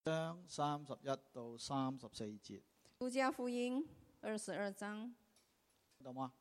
章31到34節。 路加福音22章， 懂嗎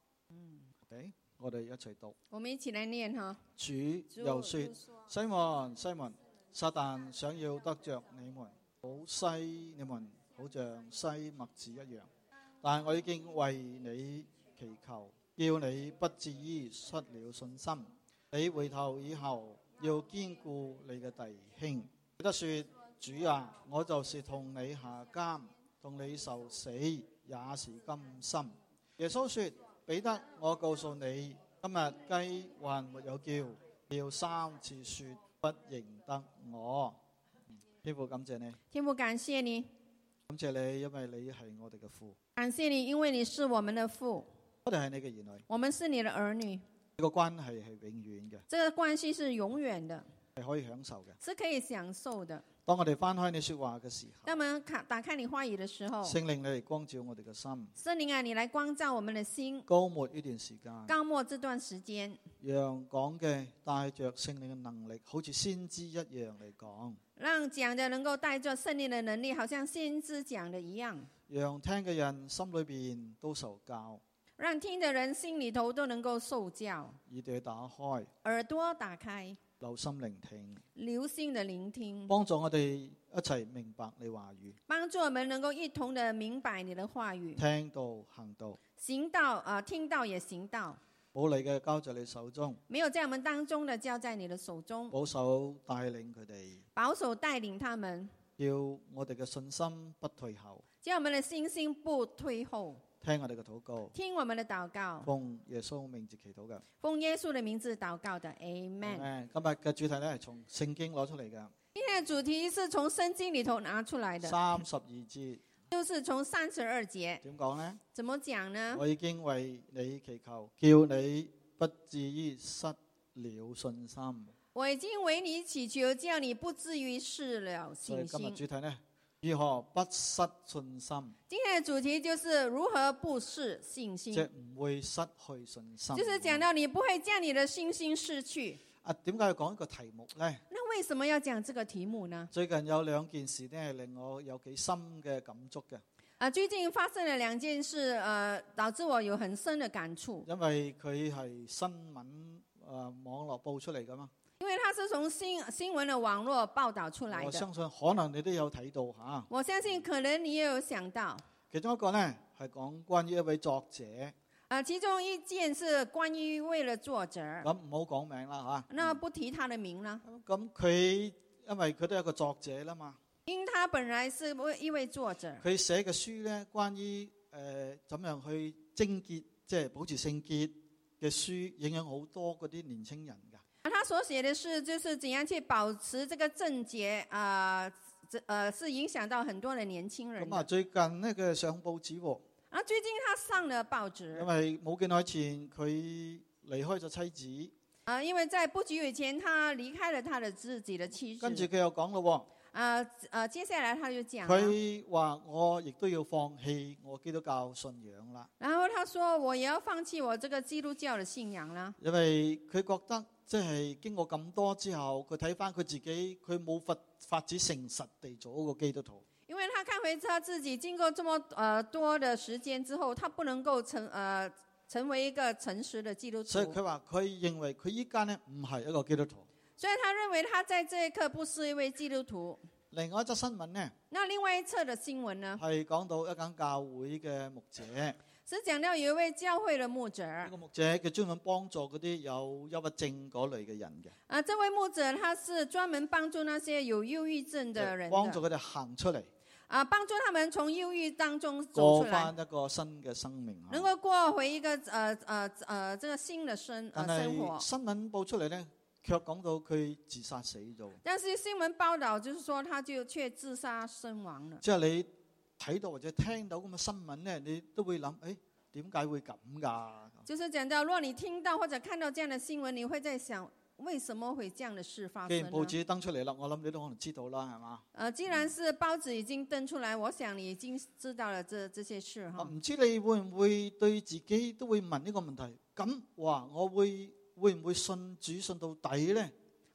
？OK， 我哋一齊讀。 我們一起來念哈。 主又說：西門，西門，撒旦想要得着你們，好篩你們，好像篩麥子一樣。但我已經為你祈求，叫你不至於失了信心。你回頭以後，要堅固你嘅弟兄。彼得說：主啊，我就是同你下監，同你受死，也是甘心。耶穌說：彼得，我告訴你，今日雞還沒有叫，要3次說不認得我。天父感謝你， 天父感謝你， 感謝你，因為你係我哋嘅父。 感謝你，因為你是我們的父。 我哋係你嘅兒女， 我們是你的兒女。 呢個關係係永遠嘅， 這個關係是永遠的， 係可以享受嘅， 是可以享受的。 當我哋翻開你說話嘅時候， 當我們打開你話語的時候， 聖靈你嚟光照我哋嘅心， 聖靈啊，你來光照我們的心。 高末呢段時間， 高末這段時間， 讓講嘅帶着聖靈嘅能力，好似先知一樣嚟講， 讓講的能夠帶着聖靈的能力，好像先知講的一樣， 讓聽嘅人心裏邊都受教， 讓聽的人心裏頭都能夠受教， 耳朵打開， 耳朵打開， 留心聆聽， 留心的聆聽， 幫助我哋一齊明白你話語， 幫助我們能夠一同的明白你的話語， 聽到行道， 行道聽到也行道， 冇嚟嘅交在你手中， 沒有在我們當中的交在你的手中， 保守帶領佢哋， 保守帶領他們， 叫我哋嘅信心不退後， 叫我們的信心不退後， 聽我哋嘅禱告， 聽我們的禱告， 奉耶穌名字祈禱嘅， 奉耶穌的名字禱告的 Amen。 今日嘅主題咧係從聖經攞出嚟嘅， 今天的主題是從聖經裏頭拿出來的 32節， 就是從32節。 點講呢？ 怎麼講呢？ 我已經為你祈求，叫你不至於失了信心。 我已經為你祈求，叫你不至於失了信所以今日心。 主題呢，如何不失信心？ 今天的主題就是如何不失信心， 即係唔會失去信心。 就是講到你不會將你的信心失去。 點解要講一個題目呢？ 那為什麼要講這個題目呢？ 最近有2件事呢，令我有幾深嘅感觸嘅。 最近發生了2件事，導致我有很深的感觸。 因為佢係新聞網絡報出嚟噶嘛。 因為它是從新聞的網絡報道出來的。 我相信可能你都有睇到吓。 我相信可能你也有想到。 其中一個呢，係講關於一位作者。 其中一件是關於一位的作者。 咁唔好講名啦吓。 那不提他的名啦。 咁佢因為佢都係一個作者啦嘛。 因為他本來是一位作者。 佢寫嘅書呢，關於怎樣去貞潔，即係保持聖潔嘅書，影響好多嗰啲年輕人噶。 他所寫的是，就是怎樣去保持這個貞潔，是影響到很多的年輕人。 咁最近呢，佢上報紙喎。 最近他上了報紙。 因為冇幾耐前佢離開咗妻子。 因為在不久以前，他離開了他的自己的妻子。 跟住佢又講咯。 接下來他就講。 佢話我亦都要放棄我基督教信仰啦。 然後他說我也要放棄我這個基督教的信仰啦。 因為佢覺得即係經過咁多之後，佢睇翻佢自己，佢冇法子誠實地做一個基督徒。 因為他看回他自己，經過這麼多的時間之後，他不能夠成為一個誠實的基督徒。 所以佢話佢認為佢依家呢唔係一個基督徒。 所以他認為他在這一刻不是一位基督徒。 另外一則新聞呢？ 那另外一則的新聞呢？ 係講到一間教會嘅牧者。 是講到有一位教會的牧者。 呢個牧者佢專門幫助嗰啲有憂鬱症嗰類嘅人嘅。 這位牧者他是專門幫助那些有憂鬱症的人的。 幫助佢哋行出嚟。 幫助他們從憂鬱當中走出來。 過翻一個新嘅生命。 能夠過回一個這個新的生活。 但係新聞報出嚟呢，卻講到佢自殺死咗。 但是新聞報道就是說，他就卻自殺身亡了。 即係你睇到或者聽到咁嘅新聞呢，你都會諗，點解會咁噶？ 就是講到，如果你聽到或者看到這樣的新聞，你會在想，為什麼會這樣的事發生呢？ 既然報紙登出嚟啦，我諗你都可能知道啦，係嘛？ 既然是報紙已經登出來，我想你已經知道了這些事哈。 唔知你會唔會對自己都會問呢個問題？咁話我會唔會信主信到底呢？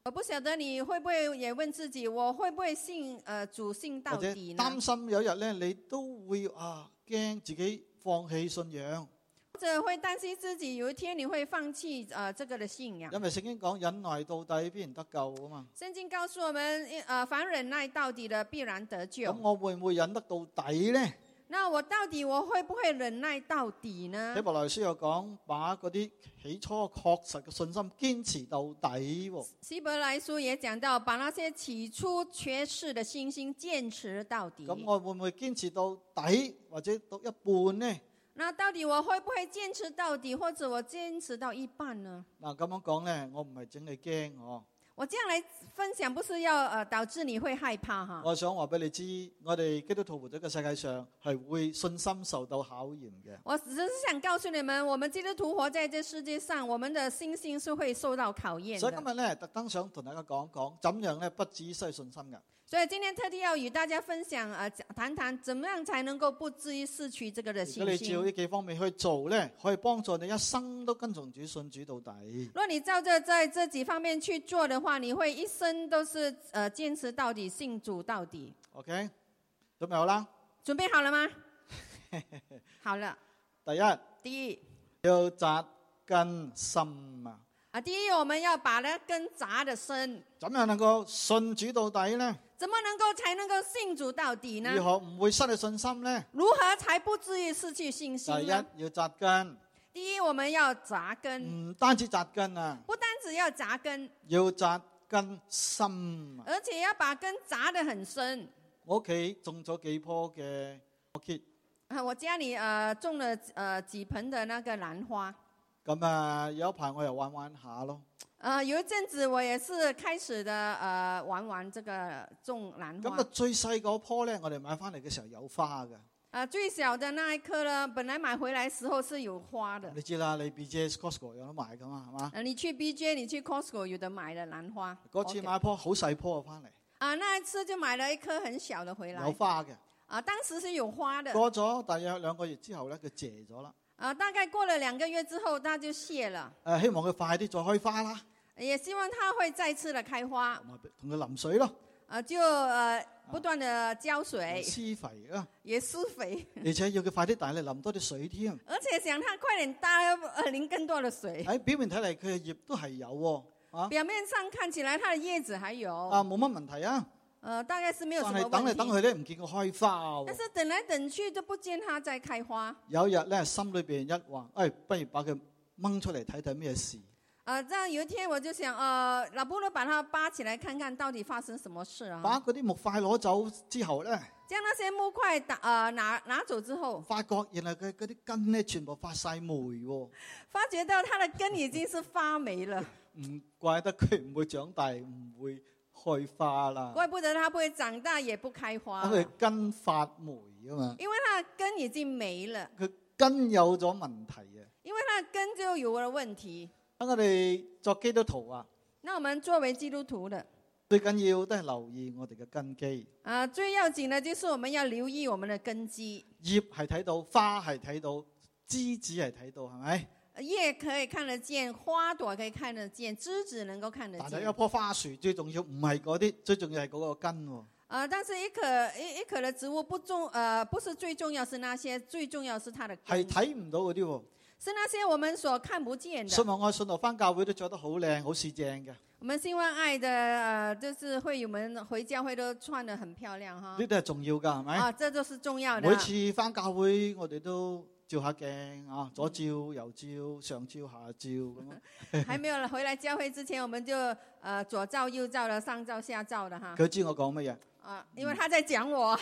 我不曉得你會不會也問自己，我會不會信主信到或者底呢？ 擔心有一日咧，你都會驚自己放棄信仰。 或者會擔心自己有一天你會放棄這個的信仰。 因為聖經講忍耐到底必然得救啊嘛。 聖經告訴我們，凡忍耐到底的必然得救。 咁我會唔會忍得到底呢？ 那我到底我會不會忍耐到底呢？ 希伯來書又講，把嗰啲起初確實嘅信心堅持到底。 希伯來書也講到，把那些起初確實的信心堅持到底。 咁我會唔會堅持到底，或者到一半呢？ 那到底我會不會堅持到底，或者我堅持到一半呢？ 嗱，咁樣講咧，我唔係整你驚我這樣來分享，不是要導致你會害怕哈。 我想話俾你知，我哋基督徒活喺個世界上係會信心受到考驗嘅。 我只是想告訴你們，我們基督徒活在這世界上，我們的信心是會受到考驗的。 所以今日咧，特登想同大家講講，怎樣咧不至於失去信心嘅。 所以今天特地要與大家分享，談談怎麼樣才能夠不至於失去這個的信心。 如果你照呢幾方面去做咧，可以幫助你一生都跟從主、信主到底。 如果你照着在這幾方面去做的話，你會一生都是堅持到底、信主到底。 OK， 準備好啦？ 準備好了嗎？好了。 第一要扎根深啊！ 第一，我們要把那根扎得深。 怎樣能夠信主到底呢？ 怎麼才能夠信主到底呢？ 如何唔會失去信心呢？ 如何才不至於失去信心呢？ 第一要扎根。 第一，我們要扎根。 唔單止扎根啊， 不單止要扎根， 要扎根深。 而且要把根扎得很深。 我屋企種咗幾棵嘅orchid。 我家裏種了幾盆的那個蘭花。 咁有一排我又玩下咯。 有一陣子我也是開始的玩這個種蘭花。 咁最細嗰棵咧，我哋買翻嚟嘅時候有花嘅。 最小的那一棵呢，本來買回來時候是有花的。 你知啦，你 BJ、Costco 有得買噶嘛，係嘛？ 你去 BJ， 你去 Costco 有得買的蘭花。 嗰次買一棵好細棵翻嚟。 那一次就買了一棵很小的回來。 有花嘅。 當時是有花的。 過咗大約2個月之後咧，佢謝咗啦。 大概過了2個月之後，它就謝了。 希望佢快啲再開花啦。 也希望它會再次的開花。 同佢淋水咯。 就不斷的澆水。 施肥啦。 也施肥。 而且要佢快啲大力淋多啲水添。 而且想它快點大淋更多的水。 喺表面睇嚟，佢嘅葉都係有喎。 表面上看起來，它的葉子還有。 冇乜問題啊。 大概是沒有什麼問題。 但係等嚟等去咧，唔見佢開花。 但是等來等去都不見它再開花。 有一日咧，心裏邊一話，不如把佢掹出嚟睇睇咩事。 這樣有一天我就想，不如把它扒起來看看到底發生什麼事啊？ 把嗰啲木塊攞走之後咧， 將那些木塊拿走之後， 發覺原來佢嗰啲根咧全部發晒霉喎。 發覺到它的根已經是發霉了。 唔怪得佢唔會長大，唔會開花啦。 怪不得它不會長大，也不開花。 佢根發霉啊嘛。 因為它的根已經沒了。 佢根有咗問題啊。 因為它的根就有了問題。 等我哋作基督徒啊。 那我們作為基督徒的， 最緊要都係留意我哋嘅根基。 最要緊的就是我們要留意我們的根基。 葉係睇到，花係睇到，枝子係睇到，係咪？ 葉可以看得見，花朵可以看得見，枝子能夠看得見。 但係一棵花樹最重要唔係嗰啲，最重要係嗰個根喎。 但是一棵的植物不是最重要，是那些最重要是它的根。 係睇唔到嗰啲喎。 是那些我們所看不見的。 信望愛信徒返教會都着得好靚，好四正嘅。 我們信望愛的就是會友們回教會都穿得很漂亮哈。 呢啲係重要㗎，係咪？ 這都是重要的。 每次返教會，我哋都照下鏡啊，左照右照，上照下照咁樣。 還沒有回來教會之前，我們就左照右照的，上照下照的哈。 佢知我講乜嘢？ 因為他在講我。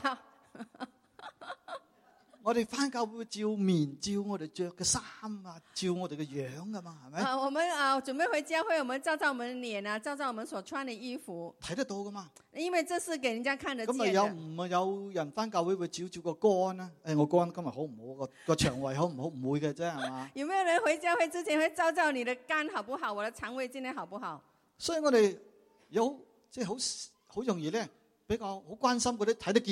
我哋返教會照面，照我哋着嘅衫啊，照我哋嘅樣噶嘛，係咪？ 我們準備回教會，我們照我們的臉啊，照我們所穿的衣服， 睇得到噶嘛？ 因為這是給人家看得見的。 咁有人返教會會照個肝啊？我肝今日好唔好？個腸胃好唔好？唔會嘅啫，係嘛？ 有沒有人回教會之前會照你的肝好不好？我的腸胃今天好不好？ 所以我哋有即係好容易咧，比較好關心嗰啲睇得見嘅，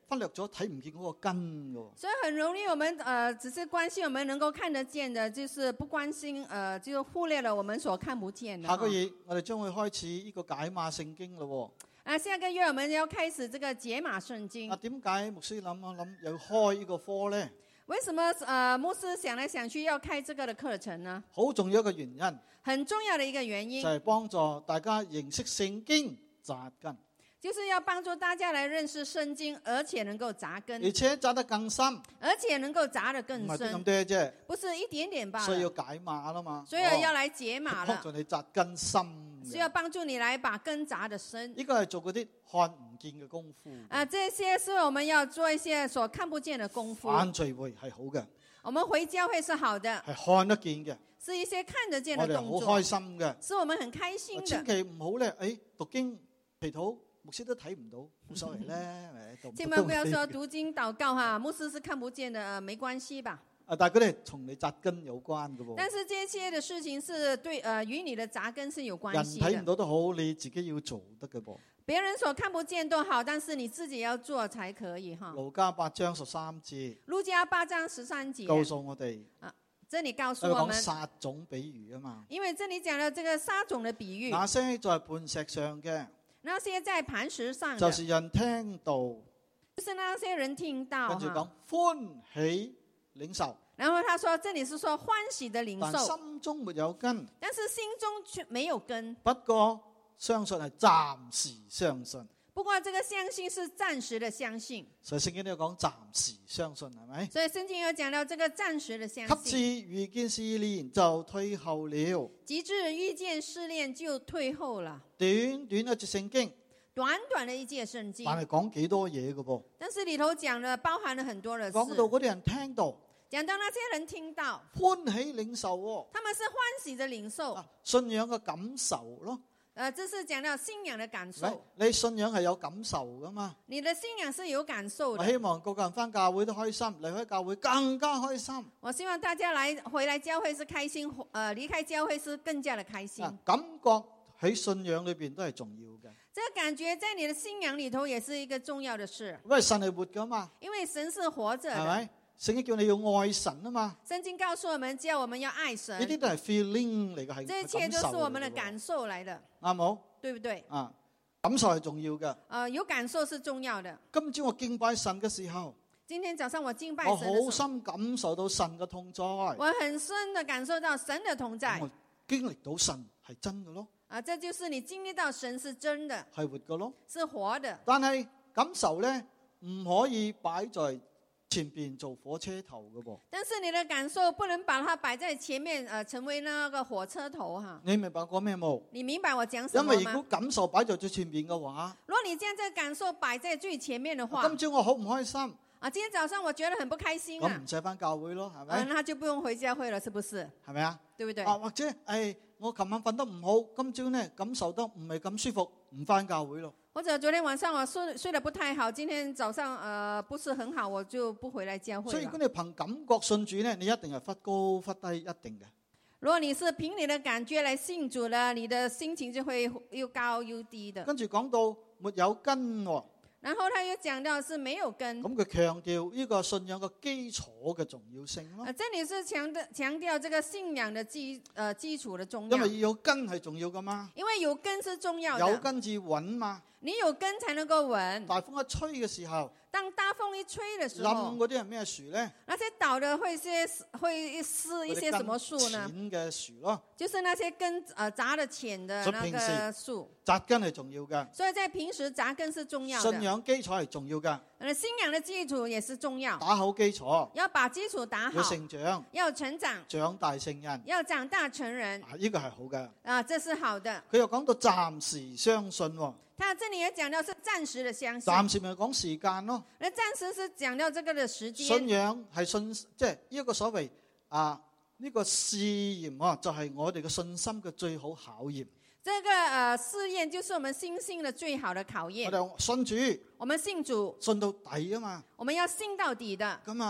忽略咗睇唔見嗰個根㗎。 所以很容易我們只是關心我們能夠看得見的，就是不關心就忽略了我們所看不見的。 下個月我哋將會開始呢個解碼聖經咯。 下個月我們要開始這個解碼聖經。 點解牧師諗要開呢個科咧？ 為什麼牧師想來想去要開這個的課程呢？ 好重要一個原因， 很重要的一個原因就係幫助大家認識聖經扎根， 就是要幫助大家來認識聖經，而且能夠扎根， 而且扎得更深， 而且能夠扎得更唔係深， 咁多啫， 不是一點點罷了， 需要解碼啦嘛， 所以要來解碼了， 幫助你扎根深， 需要幫助你來把根扎得深。 呢個係做嗰啲看唔見嘅功夫。 這些是我們要做一些所看不見的功夫。 返聚會係好嘅， 我們回教會是好的， 係看得見嘅， 是一些看得見我哋的動作， 好開心嘅。 是我們很開心的。 千祈唔好咧，讀經祈禱牧師都睇唔到，冇所謂咧， 千萬不要說讀經禱告哈，牧師是看不見的，沒關係吧？ 但係佢哋同你扎根有關嘅喎。 但是這些的事情是對與你的扎根是有關人係的。 睇唔到都好，你自己要做得嘅噃。 別人所看不見都好，但是你自己要做才可以哈。 路加8章13節， 路加8章13節告訴我哋， 這裡告訴我講們， 撒種比喻啊嘛。 因為這裡講了這個撒種的比喻， 那些在磐石上嘅， 那些在磐石上的， 就是人聽到， 就是那些人聽到跟住講哈。 歡喜領受， 然後他說，這裡是說歡喜的領但受， 心中沒有根， 但是心中卻沒有根。 不過相信係暫時相信。 不過這個相信是暫時的相信， 所以聖經都有講暫時相信，係咪？ 所以聖經有講到這個暫時的相及至信。 遇見試煉就退後了。 及至遇見試煉就退後了。 短短一節聖經， 短短的一節聖經， 但係講幾多嘢嘅噃？ 但是裡頭講了包含了很多的事。 講到嗰啲人聽到， 講到那些人聽到， 歡喜領受喎。 他們是歡喜的領受。 信仰嘅感受咯。 這是講到信仰的感受。 你信仰係有感受噶嘛？ 你的信仰是有感受我的。 希望個個人翻教會都開心，離開教會更加開心。 我希望大家回來教會是開心，離開教會是更加的開心。 感覺喺信仰裏邊都係重要嘅。 這個感覺在你的信仰裡頭也是一個重要的事。 因為神係活噶嘛， 因為神是活着的， 係咪？聖經叫你要愛神啊嘛。 聖經告訴我們，叫我們要愛神。 呢啲都係 feeling 嚟嘅，係這一切都是我們的感受來的， 啱冇？ 對不對？ 感受係重要嘅。 有感受是重要的。 今朝我敬拜神嘅時候， 今天早上我敬拜我神的時候， 好深感受到神嘅同在。 我很深的感受到神的同在。 我經歷到神係真嘅咯， 這就是你經歷到神是真的， 係活嘅咯。 是活的。 但係感受咧唔可以擺在前邊做火車頭嘅噃。 但是你的感受不能把它擺在前面，成為那個火車頭哈。 你明白講咩冇？ 你明白我講什麼嗎？ 因為如果感受擺在最前邊嘅話， 如果你將這個感受擺在最前面的話， 今朝我好唔開心。 今天早上我覺得很不開心啊。 咁唔使翻教會咯，係咪？ 那就不用回教會了，是不是？ 係咪啊？ 對不對？ 或者我琴晚瞓得唔好，今朝呢感受得唔係咁舒服，唔翻教會咯。 或者昨天晚上我睡得不太好，今天早上不是很好，我就不回來教會了。 所以如果你憑感覺信主呢，你一定係忽高忽低，一定嘅。 如果你是憑你的感覺來信主呢，你的心情就會又高又低的。 跟住講到沒有根喎。 然後他又講到是沒有根， 咁佢強調呢個信仰嘅基礎嘅重要性咯。 這裡是強調這個信仰的基礎的重要。 因為有根係重要噶嘛。 因為有根是重要的。 有根至穩嘛。 你有根才能夠穩。 大風一吹嘅時候， 當大風一吹的時候， 冧嗰啲係咩樹咧？ 那些倒的會是一些什麼樹呢？ 淺嘅樹咯， 就是那些根扎得淺的那個樹。 扎根係重要嘅。 所以在平時扎根是重要的。 信仰基礎係重要嘅。 信仰的基礎也是重要。 打好基礎， 要把基礎打好。 要成長， 要成長， 長大成人， 要長大成人。 呢個係好嘅。 這是好的。 佢又講到暫時相信喎。 他這裡也講到是暫時的相信。 暫時咪講時間咯。 那暫時是講到這個的時間。 信仰係即係一個所謂呢個試驗啊，就係我哋嘅信心嘅最好考驗。 這個試驗就是我們信心的最好的考驗。 我哋信主， 我們信主， 信到底啊嘛。 我們要信到底的。 咁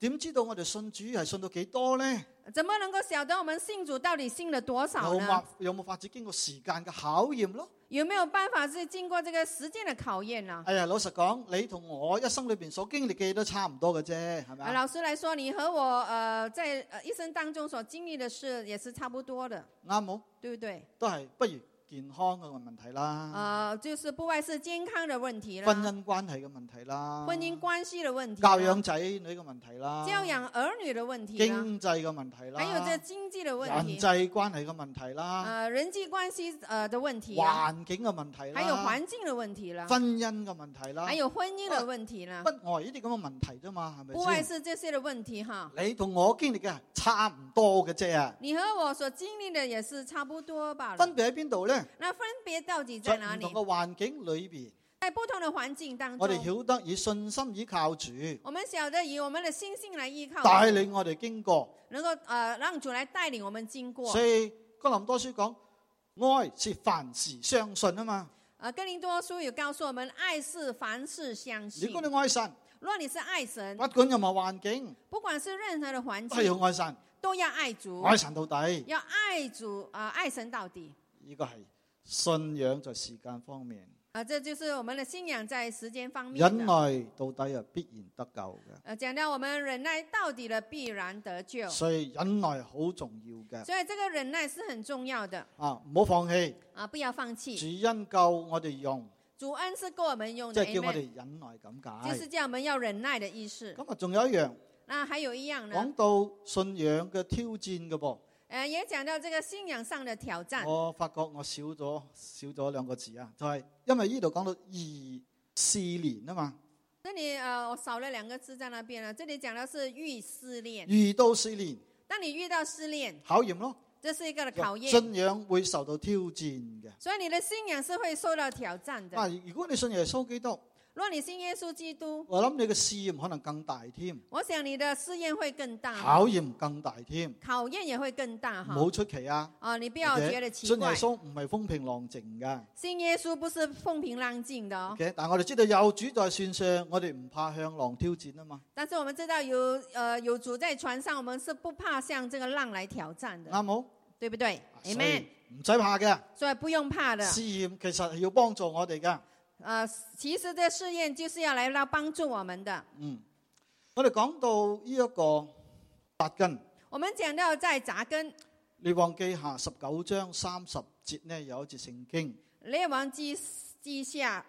點知道我哋信主係信到幾多呢？ 怎麼能夠曉得我們信主到底信了多少呢？ 有冇法子經過時間嘅考驗咯？ 有沒有辦法是經過這個時間的考驗呢？ 哎呀，老實講，你同我一生裏邊所經歷嘅都差唔多嘅啫，係咪啊？ 老實來說，你和我在一生當中所經歷的事也是差不多的， 啱冇？ 對不對？ 都係不如健康嘅問題啦， 就是不外是健康的問題啦， 婚姻關係嘅問題啦， 婚姻關係的問題， 教養仔女嘅問題啦， 教養兒女的問題啦， 經濟嘅問題啦， 還有這經濟的問題， 人際關係嘅問題啦， 人際關係的問題， 環境嘅問題啦， 還有環境的問題啦， 婚姻嘅問題啦， 還有婚姻的問題啦， 不外呢啲咁嘅問題啫嘛，係咪先？ 不外是這些的問題哈。 你同我經歷嘅差唔多嘅啫， 你和我所經歷的也是差不多吧？ 分別喺邊度咧？ 那分別到底在哪裡？ 在唔同嘅環境裏邊， 在不同的環境當中， 我哋曉得以信心依靠主， 我們曉得以我們的信心來依靠， 帶領我哋經過， 能夠讓主來帶領我們經過。 所以哥林多書講，愛是凡事相信啊嘛。 哥林多書有告訴我們，愛是凡事相信。 如果你愛神， 如果你是愛神， 不管任何環境， 不管是任何的環都要境， 愛神， 都要愛主， 愛神到底。 要愛主愛神到底。 呢個係信仰在時間方面， 這就是我們的信仰在時間方面。 忍耐到底係必然得救嘅。 講到我們忍耐到底的必然得救， 所以忍耐好重要嘅。 所以這個忍耐是很重要的。 唔好放棄。 不要放棄。 主恩夠我哋用。 主恩是夠我們用即的， 係叫我哋忍耐咁解。 就是叫我們要忍耐的意思。 咁仲有一樣。 那還有一樣呢？ 講到信仰嘅挑戰嘅噃。 也講到這個信仰上的挑戰。 我發覺我少咗兩個字啊，就係因為呢度講到遇試煉啊嘛。 這裏我少了兩個字在那邊啦。這裏講到是遇試煉。 遇到試煉。 當你遇到試煉， 考驗咯。 這是一個的考驗。 信仰會受到挑戰嘅。 所以你的信仰是會受到挑戰的。 如果你信耶穌基督， 如果你信耶穌基督， 我諗你嘅試驗可能更大添。 我想你的試驗會更大， 考驗更大添。 考驗也會更大哈。 唔好出奇啊！ 你不要覺得奇怪。 信耶穌唔係風平浪靜噶。 信耶穌不是風平浪靜的哦。 但係我哋知道有主在船上，我哋唔怕向浪挑戰啊嘛。 但是我們知道有主在船上，我們是不怕向這個浪來挑戰的。 啱冇？ 對不對 ？Amen。 唔使怕嘅。 所以不用怕的。 試驗其實係要幫助我哋噶。 其實這試驗就是要來幫助我們的。 我哋講到呢一個扎根。 我們講到在扎根。 列王記下19章30節呢，有一節聖經。 列王記下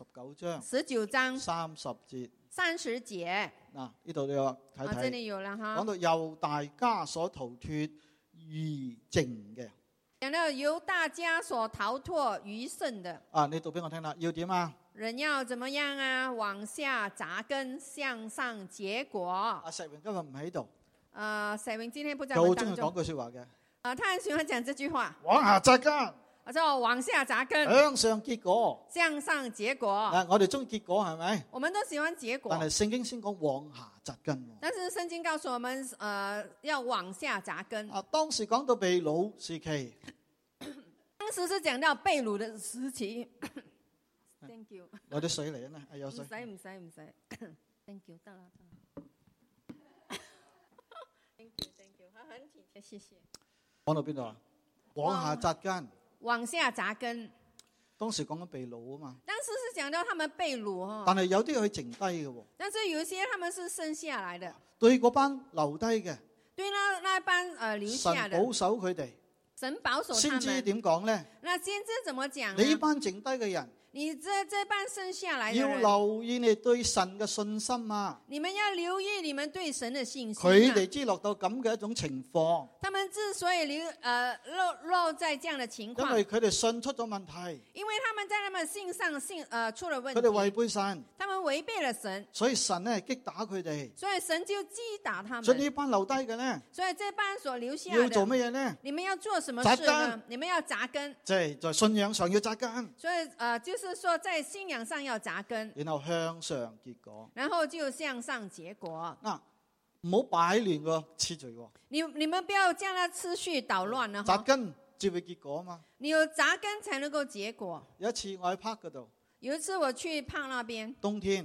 19章 30節。 30節。 嗱，呢度你有睇睇。 這裏有啦哈。 講到猶大家所逃脫餘剩嘅。 講到猶大家所逃脫餘剩的。 你讀俾我聽啦，要點啊？ 人要怎麼樣啊？往下扎根，向上結果。 石榮今日唔喺度。 石榮今天不在我們當中。 佢好中意講句說話嘅。 他很喜歡講這句話。 往下扎根。 我說往下扎根。 向上結果。 向上結果。 我哋中意結果係咪？ 我們都喜歡結果。 但係聖經先講往下扎根。 但是聖經告訴我們，要往下扎根。 當時講到被擄時期。 當時是講到被擄的時期。Thank you。 攞啲水嚟啊！有水。 唔使。Thank you，得啦。Thank you， 很體貼，謝謝。 講到邊度啊？往下扎根。 往下扎根。 當時講緊被擄啊嘛。 當時是講到他們被擄。 但係有啲佢剩低嘅。 但是有些他們是剩下來的。 對嗰班留低嘅。 對那班留下的。 神保守佢哋。 神保守他們。 先知點講咧？ 那先知怎麼講？ 你班剩低嘅人。 你這班剩下來的要留意你對神嘅信心啊！ 你們要留意你們對神的信心。 佢哋知落到咁嘅一種情況。 他們之所以落在這樣的情況， 因為佢哋信出咗問題。 因為他們在他們信上出了問題。 佢哋違背神。 他們違背了神。 所以神呢擊打佢哋。 所以神就擊打他們。 所以呢班留低嘅呢？ 所以這班所留下的要做乜嘢呢？ 你們要做什麼事呢？你們要扎根。 即係在信仰上要扎根。 所以就是說在信仰上要扎根， 然後向上結果， 然後就向上結果。 唔好擺亂個次序。 你們不要將它次序搗亂了。 扎根至會結果嘛。 你有扎根才能夠結果。 有一次我喺 park 嗰度， 有一次我去park那邊， 冬天，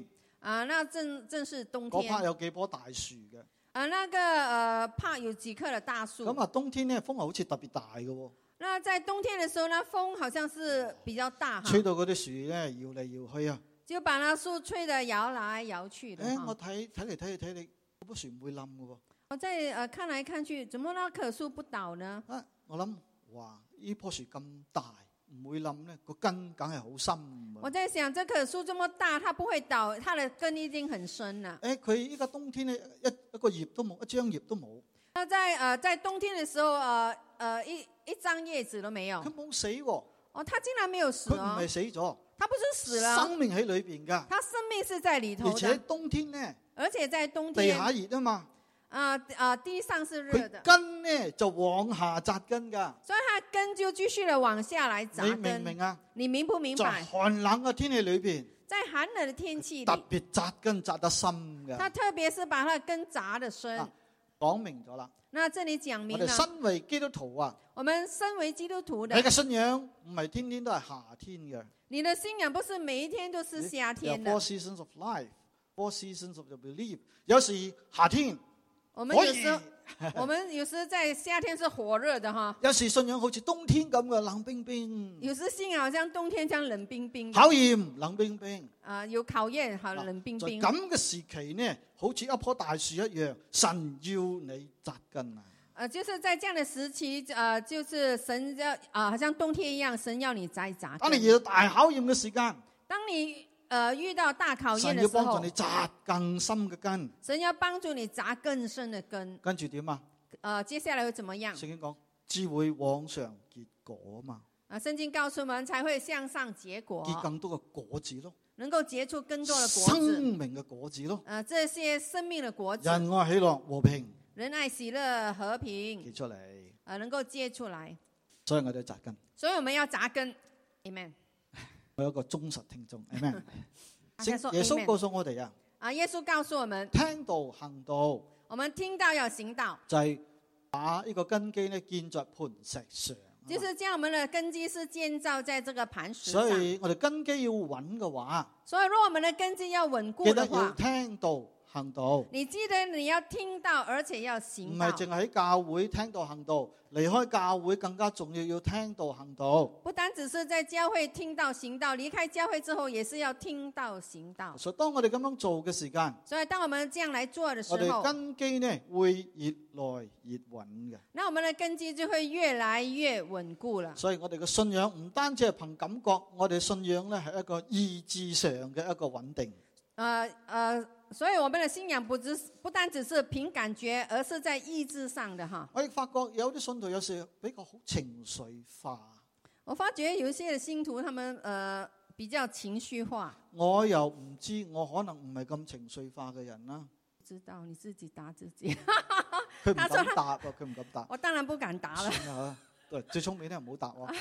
那正是冬嗰天 part 有幾棵大樹嘅。 那個帕有幾棵的大樹。 咁啊，冬天咧風係好似特別大嘅喎， 那在冬天的時候呢，風好像是比較大哈， 吹到嗰啲樹咧搖嚟搖去啊！ 就把那樹吹得搖來搖去的。 我睇嚟睇去，嗰棵樹唔會冧嘅喎。 我再看來看去，怎麼那棵樹不倒呢？ 我諗哇，呢棵樹咁大唔會冧咧，個根梗係好深。 我在想，這棵樹這麼大，它不會倒，它的根已經很深了。 佢依家冬天咧一個葉都冇，一張葉都冇。 那在冬天的時候，一張葉子都沒有。 佢冇死喎。 它竟然沒有死佢唔係死咗， 它不是死了， 生命喺裏邊㗎。 它生命是在裏頭的。 而且冬天咧， 而且在冬地天， 下熱啊嘛。 地上是熱的， 佢根咧就往下扎根㗎。 所以它根就繼續的往下來扎根。 你明唔明啊？ 你明不明在白？ 寒冷嘅天氣裏邊， 在寒冷的天氣裏， 特別扎根扎得深嘅。 它特別是把它的根扎得深。 講明咗啦。 那這裡講明我哋了， 身為基督徒啊， 我們身為基督徒的， 你嘅信仰唔係天天都係夏天嘅。 你的信仰不是每一天都是夏天的。 Four seasons of life, four seasons of the belief。有時夏天我們有時在夏天是火熱的哈。 有時信仰好似冬天咁嘅冷冰冰。 有時信仰好像冬天這樣冷冰冰的。 考驗冷冰冰。 有考驗哈，冷冰冰。 在咁嘅時期呢，好似一棵大樹一樣，神要你扎根啊。 就是在這樣的時期，就是神要好像冬天一樣，神要你扎根。 當你遇到大考驗嘅時間， 當你遇到大考驗神的時候， 要幫助你扎更深嘅根。 神要幫助你扎更深的根。 跟住點啊？ 接下來會怎麼樣？ 聖經講，只會往上結果嘛。 聖經告訴我們，才會向上結果， 結更多嘅果子咯， 能夠結出更多的果子， 生命嘅果子咯。 這些生命的果子， 仁愛、喜樂、和平， 仁愛、喜樂、和平結出嚟， 能夠結出來。 所以我哋扎根。 所以我們要扎根。Amen。 我有一個忠實聽眾，Amen。 說耶穌告訴我哋耶穌告訴我們， 聽道行道， 我們聽道要行道， 就係把呢個根基咧建在磐石上。 就是將我們的根基是建造在這個磐石上。 所以我哋根基要穩嘅話， 所以如果我們的根基要穩固的話， 記得要聽道行道。 你記得你要聽道，而且要行道。 唔係淨係喺教會聽道行道，離開教會更加重要，要聽道行道。 不單只是在教會聽道行道，離開教會之後也是要聽道行道。 所以當我哋咁樣做嘅時間， 所以當我們這樣來做的時候， 我哋根基呢會越來越穩嘅。 那我們的根基就會越來越穩固了。 所以我哋嘅信仰唔單止係憑感覺，我哋信仰呢係一個意志上嘅一個穩定。 所以我們的信仰不單只是憑感覺，而是在意志上的哈。 我亦發覺有啲信徒有時比較好情緒化。 我發覺有一些的信徒，他們比較情緒化。 我又唔知，我可能唔係咁情緒化嘅人啦。 知道你自己答自己。 佢唔敢答，佢唔敢答。 我當然不敢答了。 最聰明啲人唔好答喎。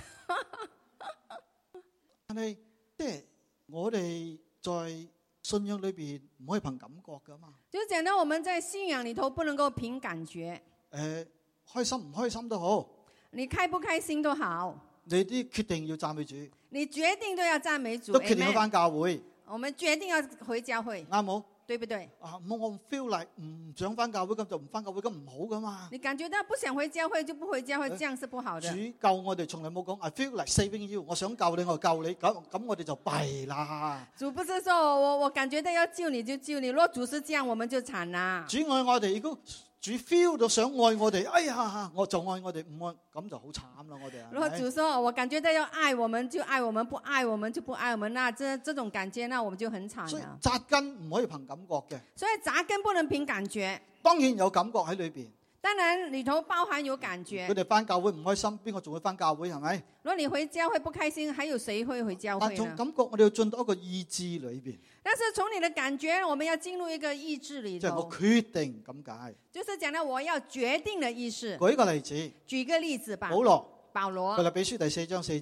但係即係我哋在信仰裏邊唔可以憑感覺噶嘛。 就講到我們在信仰裏頭不能夠憑感覺。 開心唔開心都好， 你開不開心都好， 你啲決定要讚美主， 你決定都要讚美主， 都決定要返教會。 我們決定要回教會， 啱冇？ 對不對？ 我唔 feel like 唔想返教會，咁就唔返教會，咁唔好噶嘛。 你感覺到不想回教會就不回教會，這樣是不好的。 主救我哋從來冇講 I feel like saving you， 我想救你我救你，咁我哋就弊啦。 主不是說我感覺到要救你就救你，若主是這樣我們就慘啦。 主愛我哋，如果主 feel 到想愛我哋，哎呀，我就愛我哋，唔愛咁就好慘啦，我哋。 如果主說我感覺到要愛我們就愛我們，不愛我們就不愛我們，那這種感覺，那我們就很慘啦。 所以扎根唔可以憑感覺嘅。 所以扎根不能憑感覺。 當然有感覺喺裏邊。 當然裏頭包含有感覺。 佢哋返教會唔開心，邊個仲會返教會係咪？ 如果你回教會不開心，還有誰會回教會呢？ 但從感覺我哋要進到一個意志裏邊。 但是從你的感覺，我們要進入一個意志裏頭。 即係我決定咁解。 就是講到我要決定的意思。 舉個例子。 舉個例子吧。 保羅。 腓立比書第4章4節。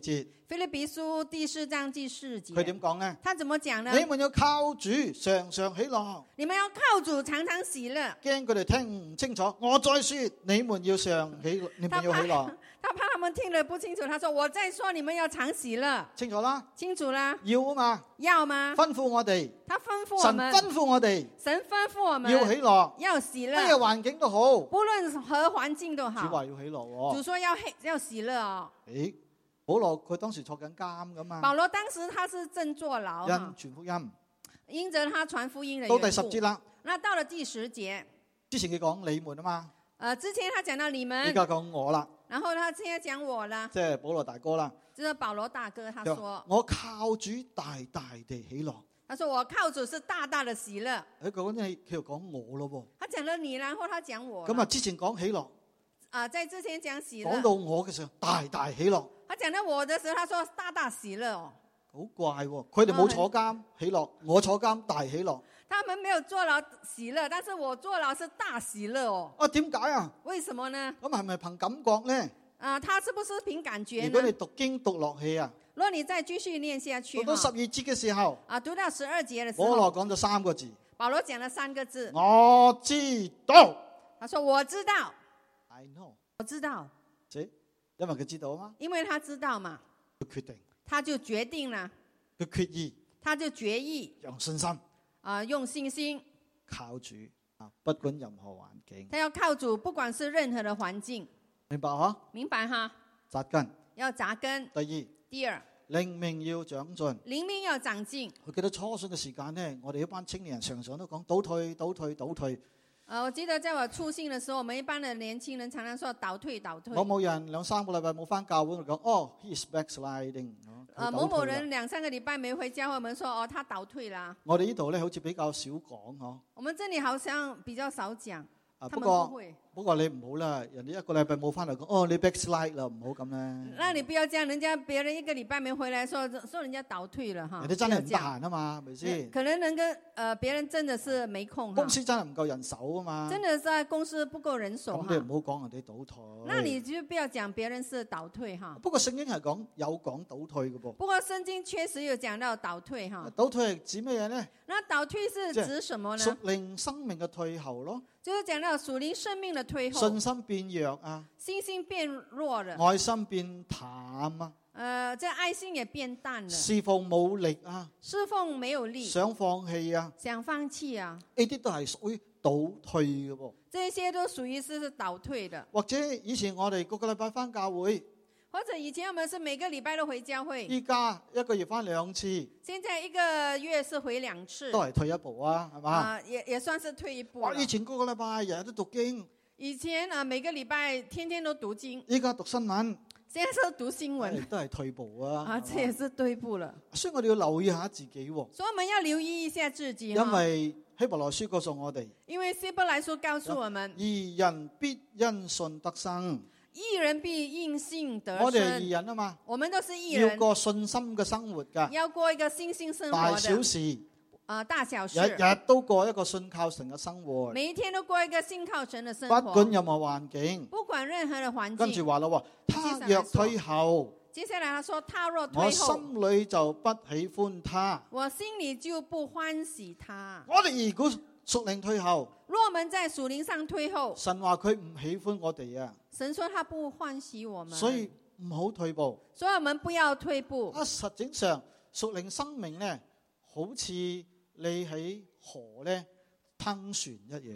腓立比書第4章第4節， 佢點講呢？ 他怎麼講呢？ 你們要靠主常常喜樂。 你們要靠主常常喜樂。 驚佢哋聽唔清楚，我再說，你們要常喜，你們要喜樂。 他怕他們聽得不清楚，他說我再說，你們要常喜樂。 清楚啦？ 清楚啦？ 要啊嘛？ 要嗎？ 吩咐我哋， 他吩咐我神們， 吩咐我哋神吩咐我們要喜樂， 要喜咩樂， 環境都好， 不論何環境都主好。 話要喜樂喎。 主說要喜樂哦。 誒，保羅佢當時坐緊監噶嘛， 保羅當時他是正坐牢因哈， 傳福音。 因着他傳福音的到緣故。 第10節啦， 那到了第10節， 之前佢講你們啊嘛， 之前他講到你而們， 家講我啦， 然後他現在講我了， 即係保羅大哥啦。 就是保羅大哥，他佢話說， 我靠主大大地喜樂。 他說我靠主是大大的喜樂。 佢講佢又講我咯他講了你，然後他講我喎。咁啊，之前講喜樂， 在之前講喜講樂， 到我嘅時候大大喜樂。 他講到我的時候，他說大大喜樂哦。 好怪喎，佢哋冇坐監喜樂，我坐監大喜樂。 他們沒有坐牢喜樂，但是我坐牢是大喜樂哦。 啊，點解啊？ 為什麼呢？ 咁係咪憑感覺咧？ 他是不是憑感覺如果你呢？ 讀經讀落去啊， 如果你再繼續念下去， 讀到12節嘅時候， 讀到12節的時保羅候， 講咗3個字， 保羅講了3個字， 我知道。 他說我知道， I know， 我知道， 因為佢知道啊嘛， 因為他知道嘛， 佢決定， 他就決定了， 佢決意， 他就決意用信心用信心， 靠主啊，不管任何環境， 他要靠主，不管是任何的環境， 明白嗬？ 明白哈？ 扎根。 要扎根。 第二， 第二， 靈命要長進。 靈命要長進。 佢記得初信嘅時間呢，我哋一班青年人常常都講倒退、倒退、倒退。 我記得在我初信的時候，我們一般的年輕人常常說倒退倒退。 某人2-3個禮拜冇返教會，我講哦 ，he's backsliding。 某某人2-3個禮拜沒回教會，我們說他倒退啦。 我哋呢度咧好似比較少講嗬。 我們這裡好像比較少講。 不過你唔好啦，人哋1個禮拜冇返嚟講，哦你 backslide 啦，唔好咁咧。 那你不要這樣，別人1個禮拜沒回來說人家倒退了哈。 人哋真係唔得閒啊嘛，係咪先？ 可能別人真的是沒空。 公司真係唔夠人手啊嘛。 真的在公司不夠人手。 咁你唔好講人哋倒退。 那你就不要講別人是倒退哈。 不過聖經係有講倒退嘅噃。 不過聖經確實有講到倒退哈。 倒退係指乜嘢呢？ 那倒退是指什麼呢？ 屬靈生命嘅退後咯。 就是講到屬靈生命的退後。 信心變弱啊。 信心變弱了。 愛心變淡啊。 這愛心也變淡了。 侍奉冇力啊。 侍奉沒有力。 想放棄啊。 想放棄啊。 呢啲都係屬於倒退嘅噃。 這些都屬於是倒退的。 或者以前我哋個個禮拜返教會。 或者以前我們是每個禮拜都回教會。 依家1個月返2次。 現在1個月是回2次。 都係退一步啊，係嘛？ 也算是退一步。 我以前個個禮拜日日都讀經。 以前每個禮拜天天都讀經。 依家讀新聞。 現在是讀新聞。 都係退步啊。 這也是退步了。 所以我哋要留意下自己。 所以我們要留意一下自己。 因為希伯來書告訴我哋。 因為希伯來書告訴我們。 義人必因信得生。 義人必因信得生。 我哋係義人啊嘛。 我們都是義人。 要過信心嘅生活㗎。 要過一個信心生活的。 大小事。 大小事。 日日都過一個信靠神嘅生活。 每一天都過一個信靠神嘅生活。 不管任何環境。 不管任何的環境。 跟住話啦，他若退後。 接下來他說，他若退後， 我心裏就不喜歡他。 我心裏就不歡喜他。 我哋如果屬靈退後， 若我們在屬靈上退後， 神話佢唔喜歡我哋啊。 神說他不歡喜我們， 所以唔好退步。 所以我們不要退步。 實際上屬靈生命咧，好似你喺河咧撐船一樣。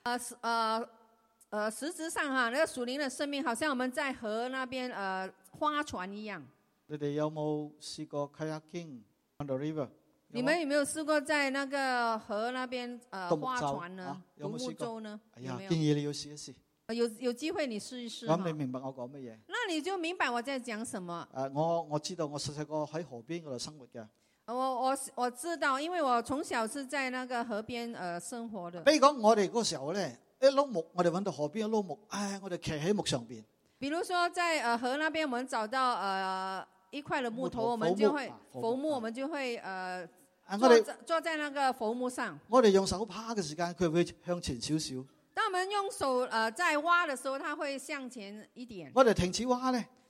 實質上哈，那個屬靈的生命，好像我們在河那邊划船一樣。 你哋有冇試過 kayaking on the river？ 你們有沒有試過在那個河那邊划船呢？獨木舟呢？ 哎呀，建議你要試一試。 有機會你試一試。 咁你明白我講乜嘢？ 那你就明白我在講什麼。 我知道我細個喺河邊嗰度生活嘅。 我知道，因為我從小是在那個河邊生活的。 比如講，我哋嗰時候咧，一碌木，我哋揾到河邊一碌木，我哋騎喺木上邊。比如說在河那邊，我們找到一塊的木頭，我們就會浮木，我們就會坐在那個浮木上。 我哋用手趴嘅時間，佢會向前少少。 當我們用手在挖的時候，它會向前一點。 我哋停止挖咧，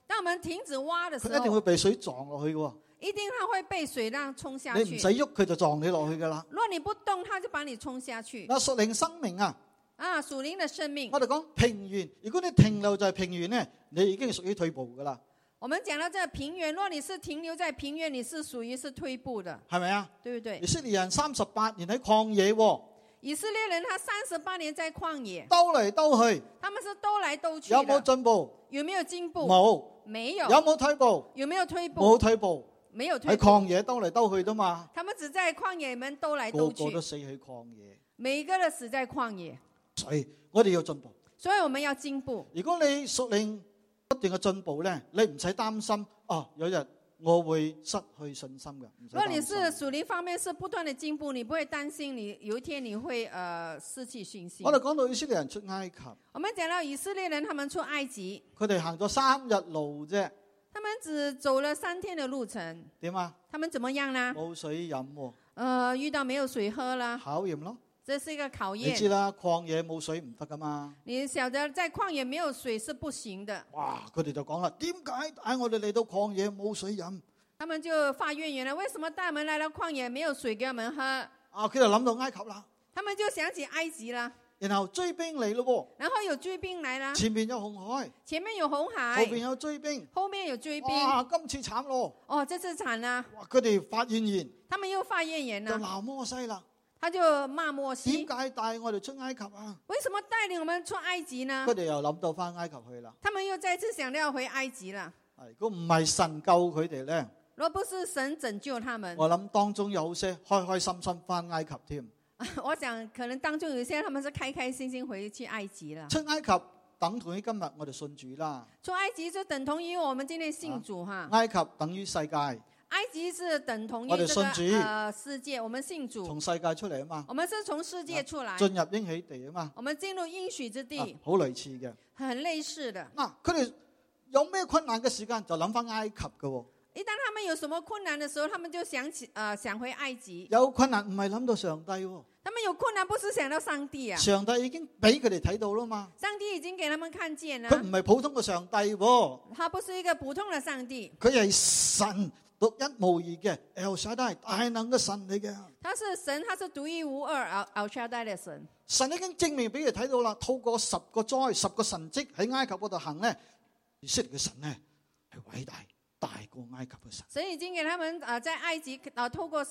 當我們停止挖的時候， 佢一定會被水撞落去嘅。 一定它會被水浪沖下去。 你唔使喐佢就撞你落去噶啦。 如果你不動，它就把你沖下去。 嗱，屬靈生命啊， 屬靈的生命。 我哋講平原，如果你停留在平原呢，你已經係屬於退步噶啦。 我們講到這個平原，如果你是停留在平原，你是屬於是退步的， 係咪啊？ 對不對？ 以色列人38年喺曠野喎。 以色列人他38年在曠野， 兜嚟兜去， 他們是兜來兜去。 有冇進步？ 有沒有進步？ 冇， 沒有。 有冇退步？ 有沒有退步？ 冇退步。 沒有退步。 喺曠野兜嚟兜去啫嘛。 他們只在曠野裏面兜來兜去。 個個都死喺曠野。 每一個都死在曠野。 所以我哋要進步。 所以我們要進步。 如果你屬靈不斷嘅進步咧，你唔使擔心有日我會失去信心嘅。 如果你是屬靈方面是不斷的進步，你不會擔心你有一天你會失去信心。 我哋講到以色列人出埃及， 我們講到以色列人他們出埃及， 佢哋行咗3日路啫。 他們只走了3天的路程。 點啊？ 他們怎麼樣呢？ 冇水飲喎。 遇到沒有水喝啦。 考驗咯。 這是一個考驗。 你知啦，曠野冇水唔得噶嘛。 你曉得在曠野沒有水是不行的。 哇！佢哋就講啦，點解帶我哋嚟到曠野冇水飲？ 他們就發怨言了，為什麼帶我們來到曠野沒有水給我們喝？ 佢就諗到埃及啦。 他們就想起埃及啦。 然後追兵嚟咯。 然後有追兵來啦。 前面有紅海。 前面有紅海。 後邊有追兵。 後面有追兵。 哇！今次慘咯。 這次慘啦。 佢哋發怨言。 他們又發怨言啦。 就鬧摩西啦。 他就罵摩西。 點解帶我哋出埃及啊？ 為什麼帶領我們出埃及呢？ 佢哋又諗到翻埃及去啦。 他們又再次想要回埃及啦。 如果唔係神救佢哋咧， 若不是神拯救他們， 我諗當中有些開開心心翻埃及添。 我想可能當中有些他們是開開心心回去埃及啦。 出埃及等同於今日我哋信主啦。 出埃及就等同於我們今天信主哈。 埃及等於世界。 埃及是等同於我哋信主世界，我們信主。 從世界出嚟啊嘛。 我們是從世界出來。 進入應許地啊嘛。 我們進入應許之地。 好類似嘅。 很類似的。 佢哋有咩困難嘅時間就諗翻埃及嘅。 一旦他們有什麼困難的時候，他們就想回埃及。 有困難唔係諗到上帝。 他們有困難不是想到上帝啊。 上帝已經俾佢哋睇到啦嘛。 上帝已經給他們看見了。 佢唔係普通嘅上帝喎。 他不是一個普通的上帝。 佢係神獨一無二嘅 El Shaddai 大能嘅神嚟嘅。 他是神，他是獨一無二 El Shaddai 的神。 神已經證明俾佢睇到啦，透過10個災、10個神蹟喺埃及嗰度行咧，以色列嘅神咧係偉大。大過埃及嘅神， 神已經給他們在埃及透過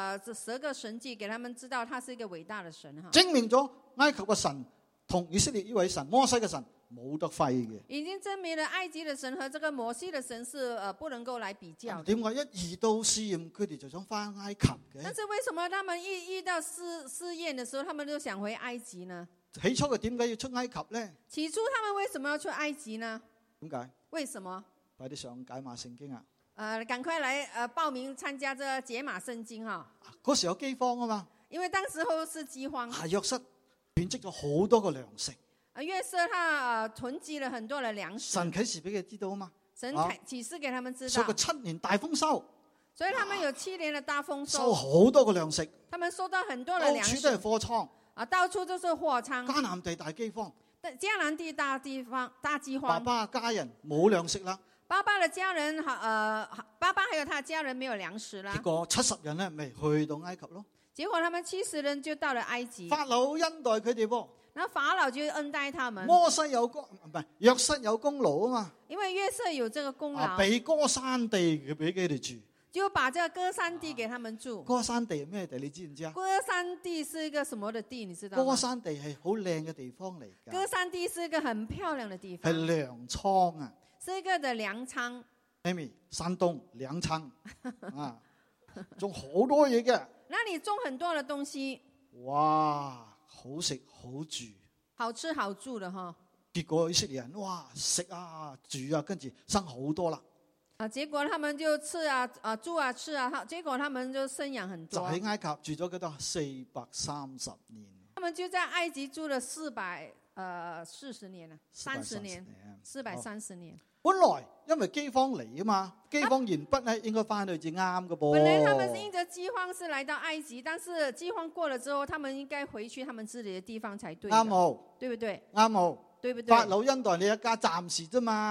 10個神蹟，給他們知道他是一個偉大的神哈。 證明咗埃及嘅神同以色列呢位神摩西嘅神冇得揮嘅。 已經證明了埃及的神和這個摩西的神是不能夠來比較。 點解一遇到試驗，佢哋就想翻埃及嘅？ 但是為什麼他們一遇到試驗的時候，他們就想回埃及呢？ 起初佢點解要出埃及呢？ 起初他們為什麼要出埃及呢？ 點解？ 為什麼？ 快啲上解碼聖經啊！ 趕快來報名參加這個解碼聖經哈！ 嗰時有饑荒啊嘛， 因為當時候是饑荒。 約瑟囤積咗好多個糧食。 約瑟他囤積了很多的糧食。 神啟示俾佢知道啊嘛。 神啟示給他們知道。 所以佢7年大豐收。 所以他們有7年的大豐收。 收好多個糧食。 他們收到很多的糧食。 到處都係貨倉。 到處都是貨倉。 迦南地大饑荒。 迦南地大饑荒。 爸爸家人冇糧食啦。 爸爸的家人爸爸還有他的家人沒有糧食啦。 結果70人咧，咪去到埃及咯。 結果他們70人就到了埃及。 法老恩待佢哋喎。 然後法老就恩待他們。 摩西有功，唔係約瑟有功勞啊嘛。 因為約瑟有這個功勞。 俾歌山地俾佢哋住。 就把這個歌山地給他們住。 歌山地係咩地？你知唔知啊？ 歌山地是一個什麼的地？你知道嗎？ 歌山地係好靚嘅地方嚟㗎。 歌山地是一個很漂亮的地方。 係糧倉啊。 是一個的糧倉。 Amy，山東糧倉啊，種好多嘢嘅。 那你種很多的東西。 哇，好食好住。 好吃好住的哈。 結果以色列人哇食啊住啊，跟住生好多啦。 結果他們就吃啊住啊吃啊，結果他們就生養很多。 就喺埃及住咗幾多？430年。 他們就在埃及住了440年啦，30年，430年。 本來因為饑荒嚟啊嘛，饑荒完畢咧應該翻去至啱嘅噃。 本來他們是因着饑荒是來到埃及，但是饑荒過了之後，他們應該回去他們自己的地方才對。 啱冇？ 對不對？ 啱冇？ 對不對？ 法老恩待你一家暫時啫嘛。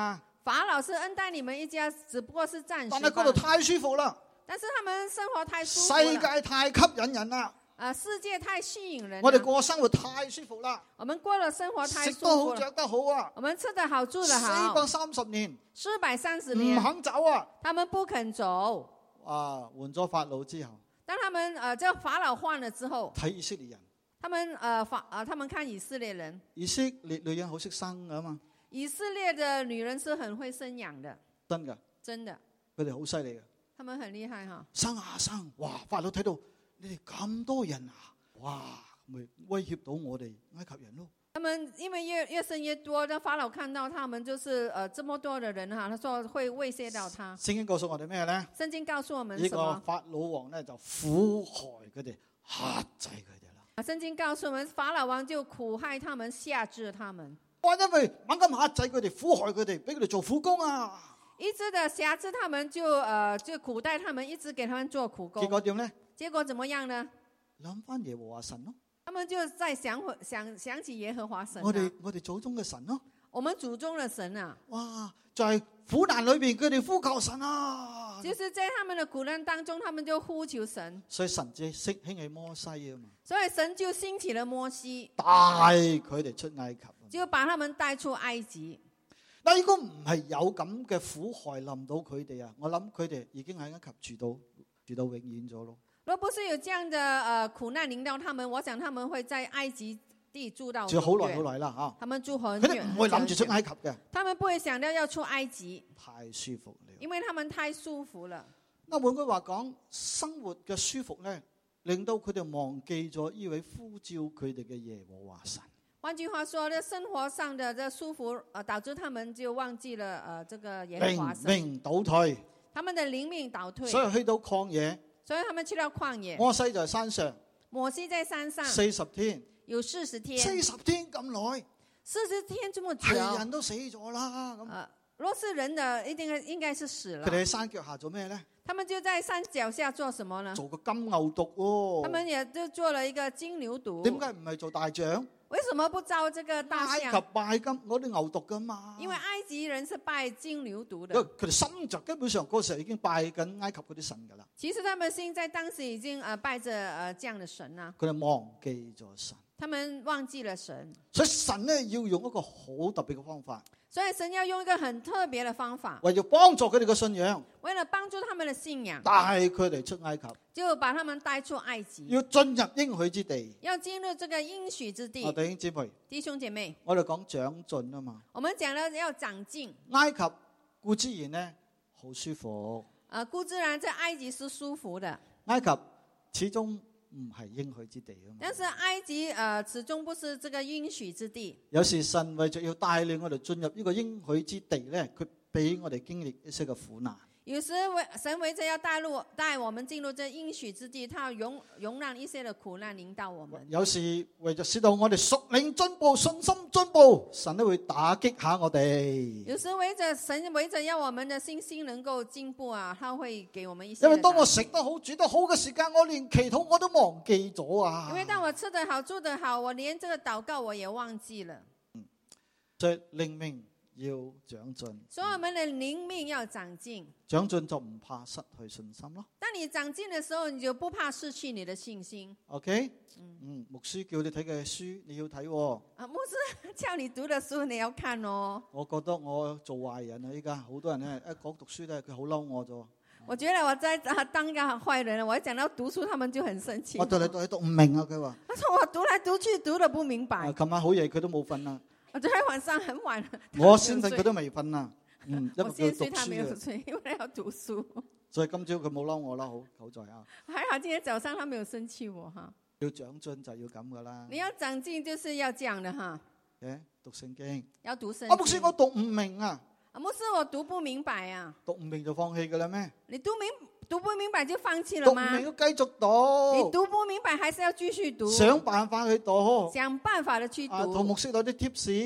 法老是恩待你們一家，只不過是暫時。 但係嗰度太舒服啦， 但是他們生活太舒服了， 世界太吸引人啦。 世界太吸引人了， 我哋過生活太舒服啦， 我們過了生活太舒服了， 食得好着得好啊， 我們吃得好住得好。 430年， 430年唔肯走啊， 他們不肯走。 換咗法老之後， 當他們叫法老換了之後， 睇以色列人， 他們看以色列人， 以色列女人好識生噶嘛， 以色列的女人是很會生養的， 真噶， 真的， 佢哋好犀利嘅， 他們很厲害哈， 生啊生，哇！法老睇到你哋咁多人啊，哇，咪威脅到我哋埃及人咯。 他們因為越生越多，那法老看到他們就是這麼多的人哈，他說會威脅到他。 聖經告訴我哋咩咧？ 聖經告訴我們呢什麼？ 個法老王咧就苦害佢哋，克制佢哋啦。 聖經告訴我們，法老王就苦害他們，轄制他們。 哇！因為猛咁克制佢哋，苦害佢哋，俾佢哋做苦工啊。 一直的轄制他們，就苦待他們，一直給他們做苦工。 結果點咧？ 結果怎麼樣呢？ 諗翻耶和華神咯。 他們就在想起耶和華神， 我哋祖宗嘅神咯。 我們祖宗的神啊！ 哇！在苦難裏邊，佢哋呼求神啊。 就是在他們的苦難當中，他們就呼求神。 所以神就興起摩西啊嘛。 所以神就興起了摩西， 帶佢哋出埃及， 就把他們帶出埃及。 但如果唔係有咁嘅苦害臨到佢哋啊，我諗佢哋已經喺埃及住到永遠咗咯。 若不是有這樣的苦難臨到他們，我想他們會在埃及地住到住好耐好耐啦嚇。 他們住很遠， 佢哋唔會諗住出埃及嘅。 他們不會想到要出埃及， 太舒服了， 因為他們太舒服了。 那換句話講，生活嘅舒服咧，令到佢哋忘記咗呢位呼召佢哋嘅耶和華神。 換句話說，呢生活上的這舒服，導致他們就忘記了這個耶和華神， 靈命倒退， 他們的靈命倒退， 所以去到曠野， 所以他們去到曠野。 摩西在山上， 摩西在山上 40天， 有40天 40天咁耐 ，40天這麼久， 係人都死咗啦咁。 若是人的，一定應該是死了。 佢哋喺山腳下做咩咧？ 他們就在山腳下做什麼呢？ 做個金牛犢喎。 他們也就做了一個金牛犢。 點解唔係做大象？ 為什麼不造這個大象？ 埃及拜金嗰啲牛犢噶嘛。 因為埃及人是拜金牛犢的。 佢哋心就基本上嗰時候已經拜緊埃及嗰啲神噶啦。 其實他們心在當時已經拜着這樣的神啦。 佢哋忘記咗神。 他們忘記了神。 所以神咧要用一個好特別嘅方法。 所以神要用一個很特別的方法， 為咗幫助佢哋嘅信仰， 為了幫助他們的信仰， 帶佢哋出埃及， 就把他們帶出埃及， 要進入應許之地， 要進入這個應許之地。 弟兄姊妹， 弟兄姐妹， 我哋講長進啊嘛。 我們講了要長進。 埃及固之然呢好舒服， 固之然在埃及是舒服的， 埃及始終唔係應許之地啊嘛。 但是埃及始終不是這個應許之地。 有時神為着要帶領我哋進入呢個應許之地咧，佢俾我哋經歷一些嘅苦難。 有時神為着要帶我們進入這應許之地，他容讓一些的苦難臨到我們。 有時為着使到我哋屬靈進步、信心進步，神都會打擊下我哋。 有時神為着要我們的信心能夠進步啊，他會給我們一些。 因為當我食得好、煮得好嘅時間，我連祈禱我都忘記咗啊。 因為當我吃得好、住得好，我連這個禱告我也忘記了。 所以靈命要長進， 所以我們的靈命要長進。 長進就唔怕失去信心咯。 當你長進的時候，你就不怕失去你的信心。 OK，牧師叫你睇嘅書你要睇喎。 牧師叫你讀的書你要看哦。 我覺得我做壞人啊！依家好多人咧一講讀書咧，佢好嬲我咗。 我覺得我在當一個壞人，我一講到讀書，他們就很生氣。 我讀嚟讀唔明啊！佢話， 他說我讀來讀去讀得不明白。 琴晚好夜佢都冇瞓啦。 我昨天晚上很晚， 我先瞓佢都未瞓啦。 我先睡他沒有睡，因為要讀書。 所以今朝佢冇嬲我啦，好在啊。 還好今天早上他沒有生氣我哈。 要長進就要咁噶啦。 你要長進就是要這樣的哈。 讀聖經。 要讀聖經。 牧師我讀唔明啊。 牧師我讀不明白啊。 讀唔明就放棄噶啦咩？ 你讀不明白就放棄了嗎？ 讀唔明要繼續讀。 你讀不明白還是要繼續讀。 想辦法去讀。 想辦法的去讀。 同牧師攞啲 tips。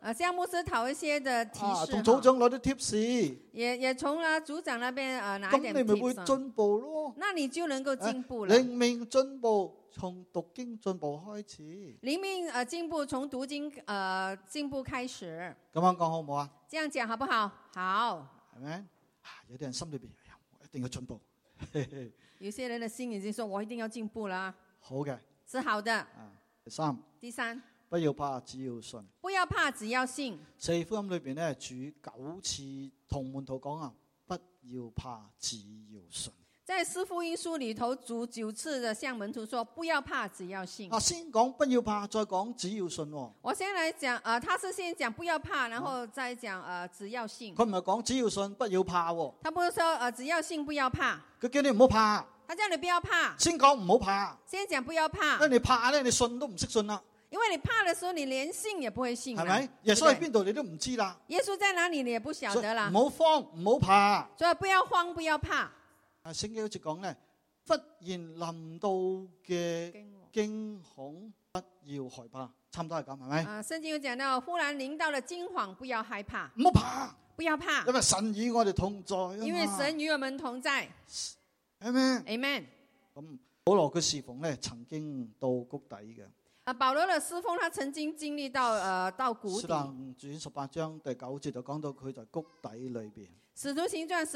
向牧師討一些的提示， 同組長攞啲 tips， 也從組長那邊拿一點 tips， 咁你咪會進步咯。 那你就能夠進步了。 靈命進步從讀經進步開始， 靈命進步從讀經進步開始。 咁樣講好唔好啊？ 這樣講好不好？好， 係咪？有啲人心裏邊我一定要進步。 有些人的心已經說我一定要進步啦。 好嘅， 是好的。 第三，不要怕，只要信。 不要怕，只要信。 四福音裏邊咧，主9次同門徒講啊，不要怕，只要信。 在四福音書裏頭，主9次的向門徒說：不要怕，只要信。 先講不要怕，再講只要信。 我先來講，他是先講不要怕，然後再講只要信。 佢唔係講只要信，不要怕。 他不是說只要信，不要怕。 佢叫你唔好怕。 他叫你不要怕。 先講唔好怕。 先講不要怕。 因為你怕咧，你信都唔識信啦。 因為你怕的時候，你連信也不會信。 係咪？耶穌喺邊度你都唔知啦。 耶穌在哪裏你也不曉得啦。 唔好慌，唔好怕。 所以不要慌，不要怕。 聖經好似講咧，忽然臨到嘅驚恐，不要害怕，差唔多係咁，係咪？ 聖經有講到，忽然臨到了驚惶，不要害怕， 唔好怕， 不要怕， 因為神與我哋同在。 因為神與我們同在。 Amen。 Amen。 咁保羅嘅侍奉咧，曾經到谷底嘅。 保羅嘅侍奉，他曾經經歷到谷底。使徒行傳18章第9節就講到佢在谷底裏邊。 使徒行傳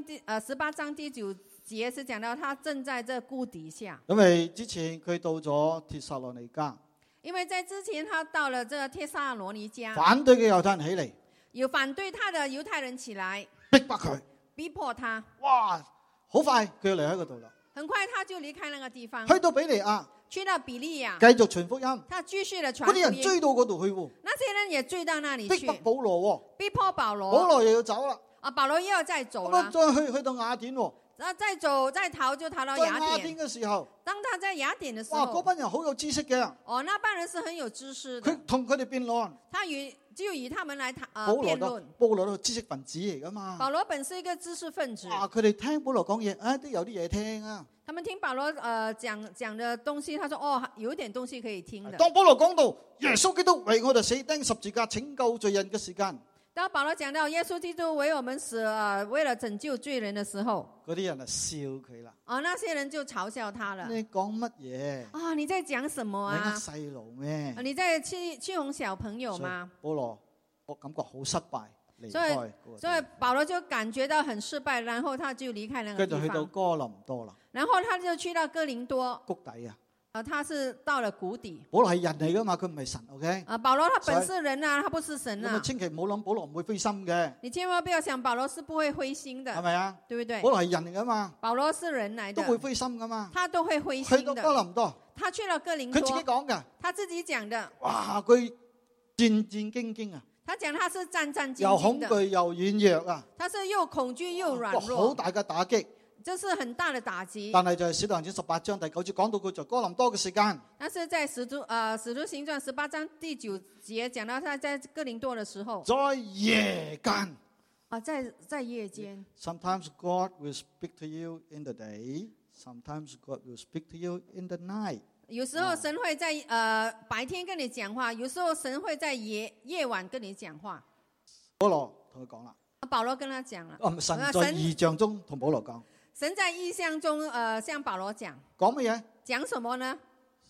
18章第9節是講到他正在這谷底下。 因為之前佢到咗帖撒羅尼迦， 因為在之前他到了這個帖撒羅尼迦， 反對嘅猶太人起嚟， 有反對他的猶太人起來， 逼迫佢， 逼迫他。 哇，好快佢就離開嗰度啦。 很快他就離開那個地方， 去到比利亞， 去到比利亞， 繼續傳福音。 他繼續的傳福音。 嗰啲人追到嗰度去， 那些人也追到那裏去， 逼迫保羅， 逼迫保羅。 保羅又要走啦。 保羅又要再走了。 再去到雅典， 然後再逃就逃到雅典嘅時候， 當他在雅典的時候， 哇，嗰班人好有知識嘅。 那班人是很有知識的。 佢同佢哋辯論， 就與他們來談辯論。保羅都知識分子嚟噶嘛。 保羅本是一個知識分子。 佢哋聽保羅講嘢，都有啲嘢聽啊。 他們聽保羅講的東西，他說有點東西可以聽的。 當保羅講到耶穌基督為我哋死釘十字架拯救罪人嘅時間， 當保羅講到耶穌基督為我們死，為了拯救罪人的時候， 嗰啲人就笑佢啦。 那些人就嘲笑他了。 你講乜嘢？ 你在講什麼啊？ 你呃細路咩？ 你在欺哄小朋友嗎？ 保羅，我感覺好失敗，離開。 所以保羅就感覺到很失敗，然後他就離開那個地方。 佢就去到哥林多啦。 然後他就去到哥林多。 谷底啊！ 他是到了谷底。 保羅係人嚟噶嘛，佢唔係神 ，OK？ 保羅他本是人啊，他不是神啊。 千祈唔好諗保羅唔會灰心嘅。 你千萬不要想保羅是不會灰心的， 係咪啊？ 對不對？ 保羅係人嚟噶嘛？ 保羅是人嚟的， 都會灰心噶嘛？ 他都會灰心的。 去到哥林多， 他去了哥林多， 佢自己講噶。 他自己講的。 哇，佢戰戰兢兢啊！ 他講他是戰戰兢兢的， 又恐懼又軟弱啊！ 他是又恐懼又軟弱， 好大嘅打擊。 這是很大的打擊。 但係就係使徒行傳18章第9節講到佢在哥林多嘅時間。 但是在使徒行傳18章第9節講到他在哥林多的時候， 在夜間。 在夜間。 Sometimes God will speak to you in the day. Sometimes God will speak to you in the night. 有時候神會在白天跟你講話，有時候神會在夜晚跟你講話。 保羅同佢講啦。 保羅跟他講了。 神在異象中同保羅講。 神在異象中向保羅講。講乜嘢？ 講什麼呢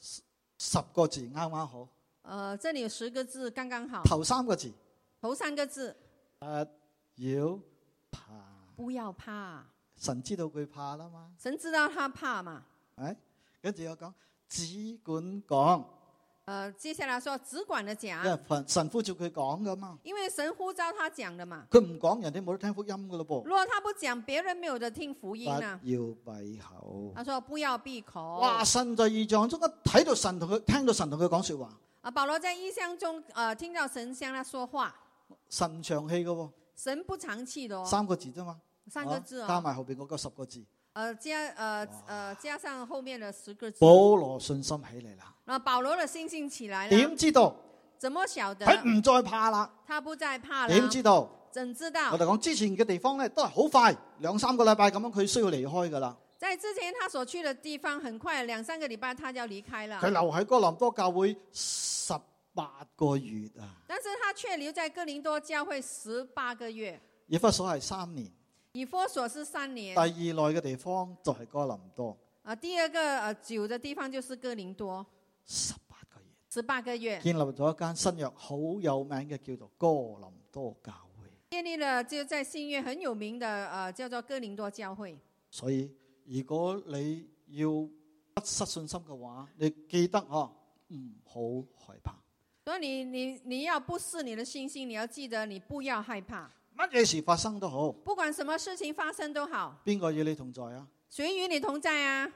？10個字啱啱好。 這裏有10個字剛剛好。 頭3個字。 頭3個字。 要怕。 不要怕。 神知道佢怕啦嘛。 神知道他怕嘛。 跟住我講，只管講。 接下來說只管的講。 因為神呼召佢講噶嘛。 因為神呼召他講的嘛。 佢唔講，人哋冇得聽福音噶咯噃。 如果他不講，別人沒有得聽福音啊。 不要閉口。 他說不要閉口。 哇！神在異象中一睇到神同佢，聽到神同佢講說話。 保羅在異象中聽到神向他說話。 神唔長氣噶喎。 神不長氣的哦。3 個字啫嘛。 3個字哦。 加埋後邊嗰個10個字。 加上後面的10個字。 保羅信心起嚟啦。 那保羅的信心起來了。 點知道？ 怎麼曉得？ 佢唔再怕啦。 他不再怕了。 點知道？ 怎知道？ 我哋講之前嘅地方咧，都係好快2-3個禮拜咁樣，佢需要離開噶啦。 在之前他所去的地方，很快2-3個禮拜他就要離開了。 佢留喺哥林多教會18 個月啊。 但是他卻留在哥林多教會18個月。 以弗所係3年， 以弗所是3年。 第二耐嘅地方就係哥林多。 第二個久的地方就是哥林多 ，18個月。 18個月。 建立咗一間新約好有名嘅叫做哥林多教會。 建立了就在新約很有名的叫做哥林多教會。 所以如果你要不失信心嘅話，你記得唔好害怕。 所以你要不失你的信心，你要記得你不要害怕。 乜嘢事發生都好， 不管什麼事情發生都好。 邊個與你同在啊？ 誰與你同在啊？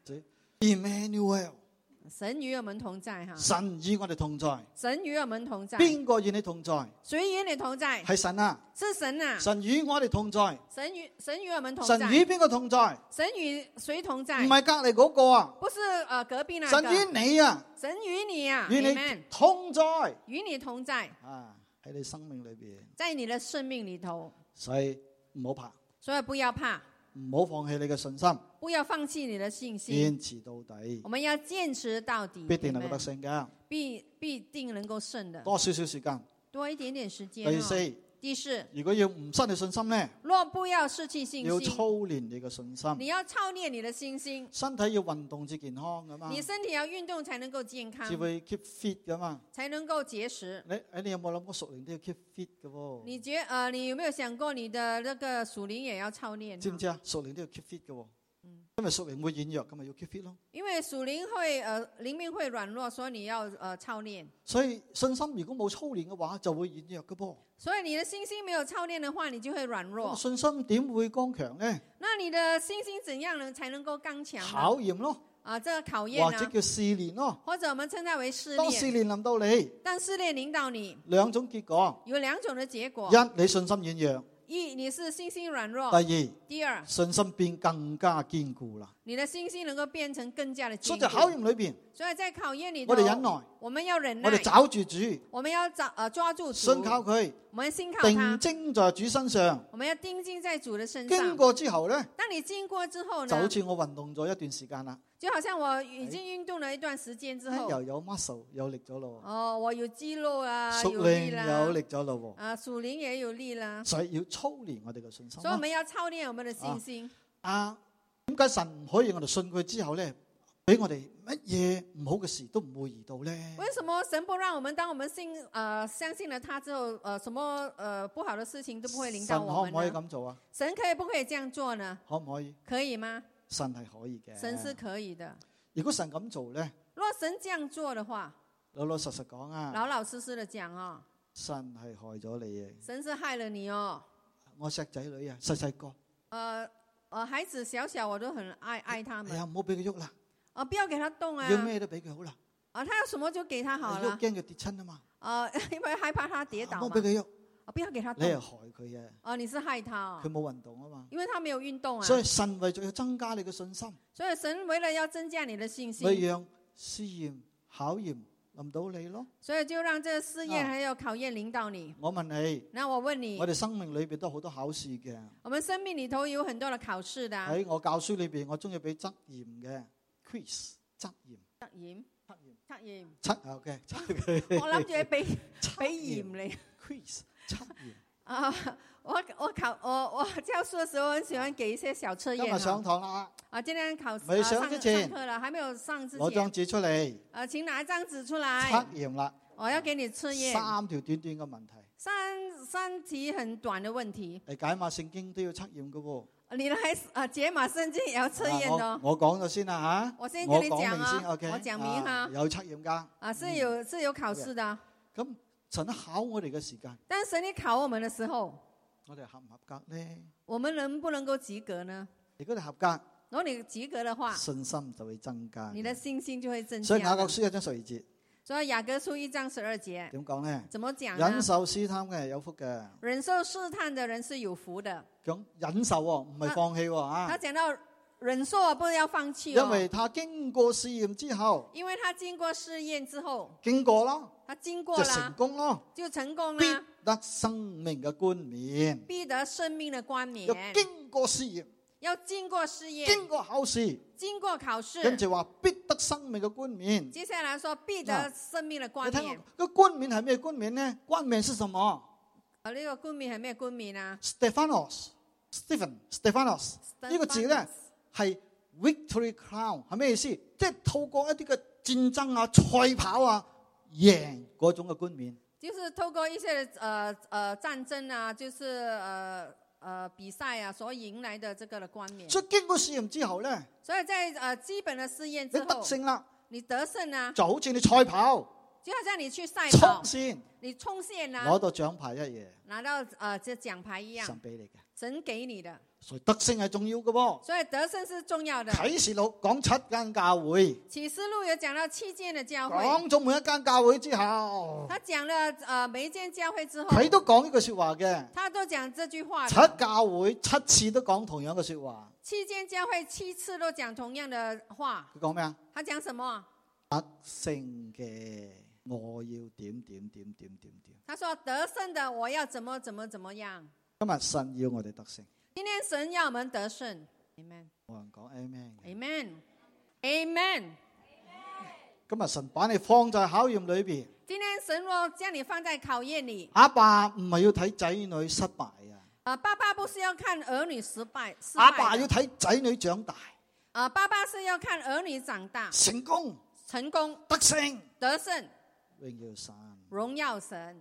Emmanuel， 神與我們同在哈。 神與我哋同在。 神與我們同在。 邊個與你同在？ 誰與你同在？ 係神啊！ 是神啊！ 神與我哋同在。 神與我們同在。 神與邊個同在？ 神與誰同在？ 唔係隔離嗰個啊！ 不是隔壁那個。 神與你啊！ 神與你啊！ 與你同在。 與你同在。 啊！喺你生命裏邊。 在你的生命裏頭。 所以唔好怕。 所以不要怕。 唔好放棄你嘅信心。 不要放棄你的信心。 堅持到底。 我們要堅持到底。 必定能夠得勝嘅。 必定能夠勝的。 多少少時間。 多一點點時間。第四， 如果要唔失去信心呢？ 若不要失去信心， 要操練你嘅信心。 你要操練你的信心。 身體要運動至健康噶嘛？ 你身體要運動才能夠健康。 至會 keep fit 噶嘛？ 才能夠結實。 你有冇諗過屬靈都要 keep fit 嘅喎？ 你有沒有想過你的那個屬靈也要操練？ 知唔知啊？屬靈都要 keep fit 嘅喎。因為屬靈會軟弱，咁咪要 keep fit 咯。 因為屬靈會靈命會軟弱，所以你要操練。 所以信心如果冇操練嘅話，就會軟弱嘅噃。 所以你的信心沒有操練的話，你就會軟弱。 信心點會剛強呢？ 那你的信心怎樣才能夠剛強？ 考驗咯。 這個考驗或者叫試煉咯。 或者我們稱它為試煉。 當試煉臨到你， 當試煉臨到你， 兩種結果。 有兩種的結果。 一，你信心軟弱。 一，你是信心軟弱。第二， 信心變更加堅固啦。 你的信心能夠變成更加的堅固。 所以在考驗裏邊， 所以在考驗裏頭， 我哋忍耐， 我們要忍耐， 我哋找住主， 我們要抓住主， 信靠佢， 我們信靠他， 定睛在主身上， 我們要定睛在主的身上。 經過之後呢， 當你經過之後呢， 就好似我運動咗一段時間啦， 就好像我已經運動了一段時間之後， 又有 muscle 有力咗咯。 我有肌肉啊， 屬靈有力咗咯。 屬靈也有力啦。 所以要操練我哋嘅信心。 所以我們要操練我們的信心。 點解神唔可以我哋信佢之後呢，俾我哋乜嘢唔好嘅事都唔會遇到呢？ 為什麼神不讓我們當我們相信了他之後，什麼不好的事情都不會臨到我們呢？ 神可唔可以咁做啊？ 神可以不可以這樣做呢？ 可唔可以？ 可以嗎？ 神係可以嘅。 神是可以的。 如果神咁做呢？ 若神這樣做的話， 老老實實講啊， 老老實實的講啊， 神係害咗你嘅。 神是害了你哦。 我錫仔女啊，細細個。 孩子小小我都很愛他們。 哎呀，唔好俾佢喐啦。 不要給他動啊。 要咩都俾佢好啦。 他要什麼就給他好了。 驚佢跌親啊嘛。 因為害怕他跌倒嘛。 唔好俾佢喐。 不要給他動。 你係害佢嘅。 你是害他。 佢冇運動啊嘛。 因為他沒有運動啊。 所以神為咗要增加你嘅信心。 所以神為了要增加你的信心。 咪讓試驗考驗臨到你咯。 所以就讓這個試驗還有考驗臨到你。 我問你。 那我問你。 我哋生命裏邊都好多考試嘅。 我們生命裏頭有很多的考試的。喺我教書裏邊，我中意俾測驗嘅 quiz 測驗。測驗。OK。 我諗住俾鹽你。 quiz 測驗。 我教書的時候很喜歡給一些小測驗。 今日上堂啦。 今天考未上之前。 上課了，還沒有上之前。 攞張紙出嚟。 請拿一張紙出來。 測驗啦。 我要給你測驗。 3條短短嘅問題。 三題很短的問題。 嚟解碼聖經都要測驗嘅喎。 你來解碼聖經也要測驗的。 我講咗先啦嚇。 我先跟你講啊。 我講明哈。 有測驗㗎。 是有考試的。 咁神考我哋嘅時間。 但神你考我們的時候， 我哋合唔合格呢？ 我們能不能夠及格呢？ 如果你合格， 如果你及格的話， 信心就會增加。 你的信心就會增加。 所以雅各書1章12節。 所以雅各書1章12節。 點講呢？ 怎麼講呢？ 忍受試探嘅係有福嘅。 忍受試探的人是有福的。 講忍受喎，唔係放棄喎啊！ 他講到忍受啊，不要放棄。 因為他經過試驗之後。 因為他經過試驗之後。 經過啦。 他經過了。就成功咯。 就成功啦。 必得生命嘅冠冕。 必得生命的冠冕。 要經過試驗。 要經過試驗， 經過考試， 經過考試， 跟住話必得生命嘅冠冕。 接下來說必得生命的冠冕。 你睇個冠冕係咩冠冕呢？冠冕是什麼？ 呢個冠冕係咩冠冕啊 Stephanos 呢個字咧係 victory crown， 係咩意思？即係透過一啲嘅戰爭啊、賽跑啊，贏嗰種嘅冠冕。 就是透過一些戰爭啊，就是比賽啊，所迎來的這個的冠冕。 所以經過試驗之後咧， 所以在基本的試驗之後， 你得勝啦， 你得勝啦， 就好似你賽跑， 就好像你去賽衝跑， 線， 你衝線啊， 攞到獎牌一樣， 拿到這獎牌一樣， 神俾你嘅， 神給你的。 所以得勝係重要嘅噃。 所以得勝是重要的。 啟示錄講7間教會， 啟示錄有講到7間的教會， 講咗每一間教會之後， 他講了每一間教會之後， 佢都講呢句說話嘅。 他都講這句話。 7教會7次都講同樣嘅說話。 7間教會7次都講同樣的話。 佢講咩啊？ 他講什麼？ 得勝嘅我要點。 他說得勝的我要怎麼樣。 今日神要我哋得勝。 今天神要我們得勝。Amen。 冇人講 Amen。 Amen。 今日神把你放在考驗裏邊。 今天神若將你放在考驗裏。 阿爸唔係要睇仔女失敗啊。 爸爸不是要看兒女失敗。 阿爸要睇仔女長大。 爸爸是要看兒女長大。 成功。得勝。 榮耀神。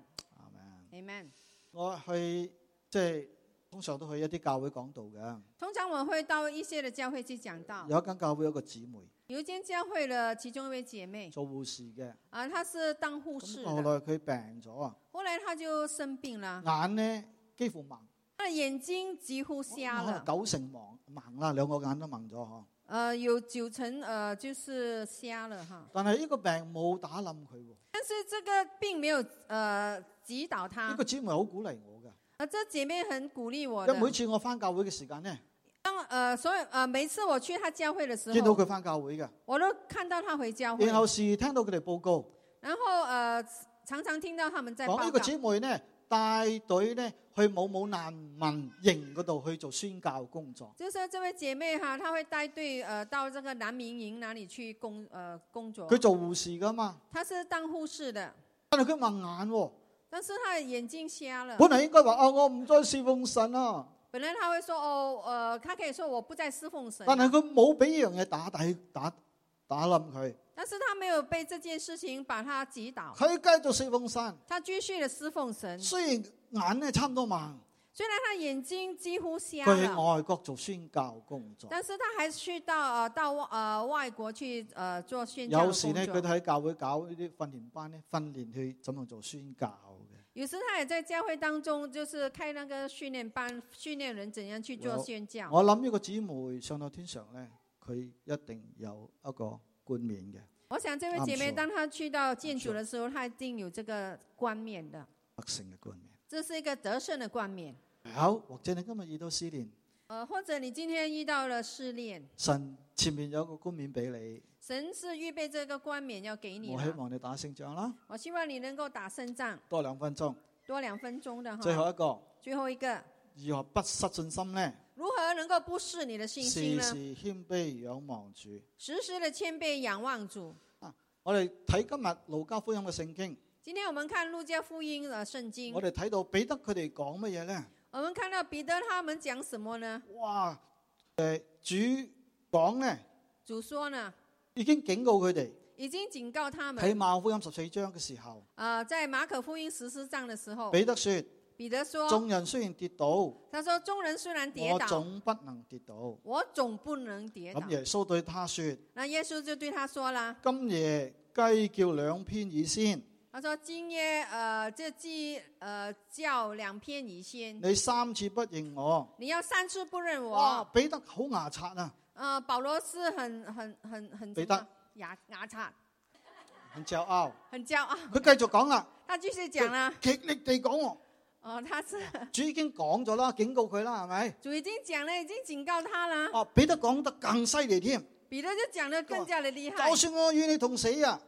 Amen。我去即係通常都去一啲教會講道嘅。 通常我會到一些的教會去講道。 有一間教會有一個姊妹。 有一間教會的其中一位姐妹。做護士嘅。 她是當護士的。 後來佢病咗啊。 後來她就生病了。 眼呢幾乎盲。 她眼睛幾乎瞎了。 90%盲啦，兩個眼都盲咗嗬。 有90%就是瞎了哈。 但係呢個病冇打冧佢。 但是這個並沒有擊倒他。 呢個姊妹好鼓勵我噶。 這姐妹很鼓勵我的。 因為每次我翻教會嘅時間呢， 每次我去他教會嘅時候， 見到佢翻教會嘅， 我都看到他回教會。 然後時聽到佢哋報告， 然後常常聽到他們在報告。 講呢個姊妹呢帶隊呢去某某難民營嗰度去做宣教工作。 就是這位姐妹哈，她會帶隊到這個難民營哪裡去工作。 佢做護士噶嘛？ 她是當護士的。 但係佢盲眼喎。 但是他的眼睛瞎了。 本來應該話我唔再侍奉神啊。 本來他會說他可以說我不再侍奉神。 但係佢冇俾呢樣嘢打冧佢。 但是他沒有被這件事情把他擊倒。 佢繼續侍奉神。 他繼續的侍奉神。 雖然眼呢差唔多盲。 雖然他眼睛幾乎瞎了。 佢喺外國做宣教工作。 但是他還是去到外國去做宣教工作。 有時呢，佢哋喺教會搞呢啲訓練班呢，訓練去怎樣做宣教嘅。 有時他也在教會當中，就是開那個訓練班，訓練人怎樣去做宣教。 我諗呢個姊妹上到天上呢，佢一定有一個冠冕嘅。 我想這位姐妹，當她去到見主的時候，她一定有這個冠冕的。 得勝嘅冠冕。 這是一個得勝的冠冕。 好，或者你今日遇到試煉。 或者你今天遇到了試煉。 神前面有個冠冕俾你。 神是預備這個冠冕要給你。 我希望你打勝仗啦。 我希望你能夠打勝仗。 多2分鐘。 多2分鐘的哈。最後一個。 如何不失信心呢？ 如何能夠不失你的信心呢？ 時時謙卑仰望主。 時時的謙卑仰望主。 我哋睇今日路加福音嘅聖經。 今天我們看路加福音的聖經。 我哋睇到彼得佢哋講乜嘢呢？ 我們看到彼得他們講什麼呢？ 哇！主講呢？ 主說呢？ 已經警告佢哋。 已經警告他們。 喺馬可福音14章嘅時候。 在馬可福音14章的時候。 彼得說。眾人雖然跌倒。 他說眾人雖然跌倒。 我總不能跌倒。 我總不能跌倒。 咁耶穌對他說。 那耶穌就對他說啦。 今夜雞叫2片以先。 他說今夜這雞叫2片以先。 你3次不認我。 你要3次不認我。 哇！彼得好牙刷啊。 保羅是很彼得牙刷。 很驕傲。 很驕傲。 佢繼續講啦。 他繼續講啦。 極力地講。 他是主已經講咗啦，警告佢啦，係咪？ 主已經講了，已經警告他啦。 彼得講得更犀利添。 彼得就講得更加的厲害。 就算我與你同死啊！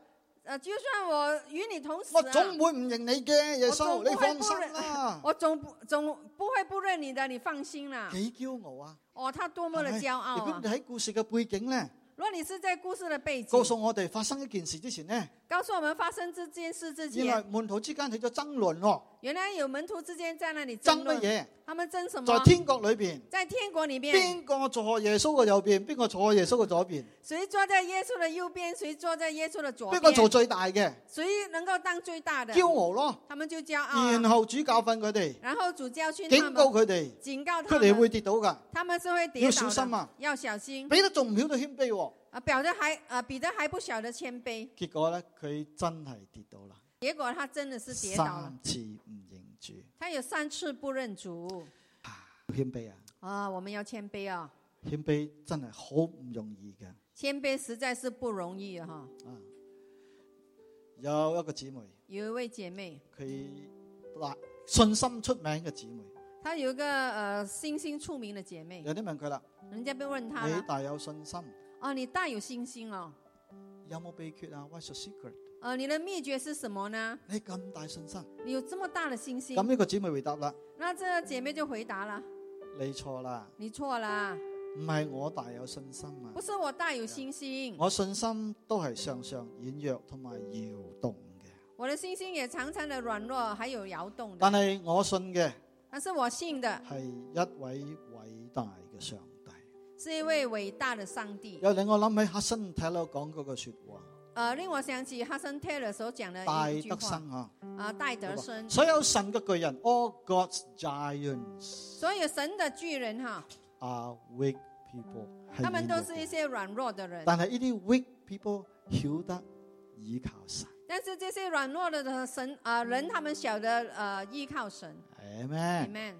就算我與你同死， 我總會唔認你嘅，耶穌，你放心啦。 我總不會不認你的，你放心啦。 幾驕傲啊！ 哦，他多麼的驕傲啊！ 如果你喺故事嘅背景咧， 如果你是在故事的背景， 告訴我哋發生一件事之前呢， 告訴我們發生這件事之前， 原來門徒之間起咗爭論喎。 原來有門徒之間在那裡爭乜嘢？ 他們爭什麼？ 在天國裏邊， 在天國裡面， 邊個坐耶穌嘅右邊，邊個坐耶穌嘅左邊？ 誰坐在耶穌的右邊，誰坐在耶穌的左邊？ 邊個做最大嘅？ 誰能夠當最大的？ 驕傲咯， 他們就驕傲。 然後主教訓佢哋， 然後主教訓警告佢哋， 警告佢哋會跌倒噶， 他們是會跌倒的， 要小心啊！ 要小心。 彼得仲唔曉得謙卑喎？ 彼得還不曉得謙卑。 結果咧，佢真係跌倒啦。 結果他真的是跌倒了 ，3次唔認主。 他有3次不認主。 謙卑啊！ 我們要謙卑啊！ 謙卑真係好唔容易嘅。 謙卑實在是不容易哈。 有一個姊妹， 有一位姐妹， 佢信心出名嘅姊妹。 她有一個信心出名的姐妹。 有啲問佢啦， 人家被問她， 你大有信心？ 你大有信心哦。 有冇秘訣啊 ？What's your secret？ 你的秘訣是什麼呢？ 你咁大信心， 你有這麼大的信心。 咁呢個姊妹回答啦， 那這個姐妹就回答了， 你錯啦， 你錯啦， 唔係我大有信心啊， 不是我大有信心， 我信心都係常常軟弱同埋搖動嘅。 我的信心也常常的軟弱，還有搖動的。 但係我信嘅， 但是我信的係一位偉大嘅上帝， 是一位偉大的上帝。 又令我諗起哈森泰勒講嗰句說話。 令我想起哈森泰勒所講的一句話。 戴德生戴德生。 所有神嘅巨人 ，all God's giants， 所有神的巨人 are weak people， 他們都是一些軟弱的人。 但係呢啲 weak people 曉得依靠神。 但是這些軟弱的人，他們曉得依靠神。 Amen。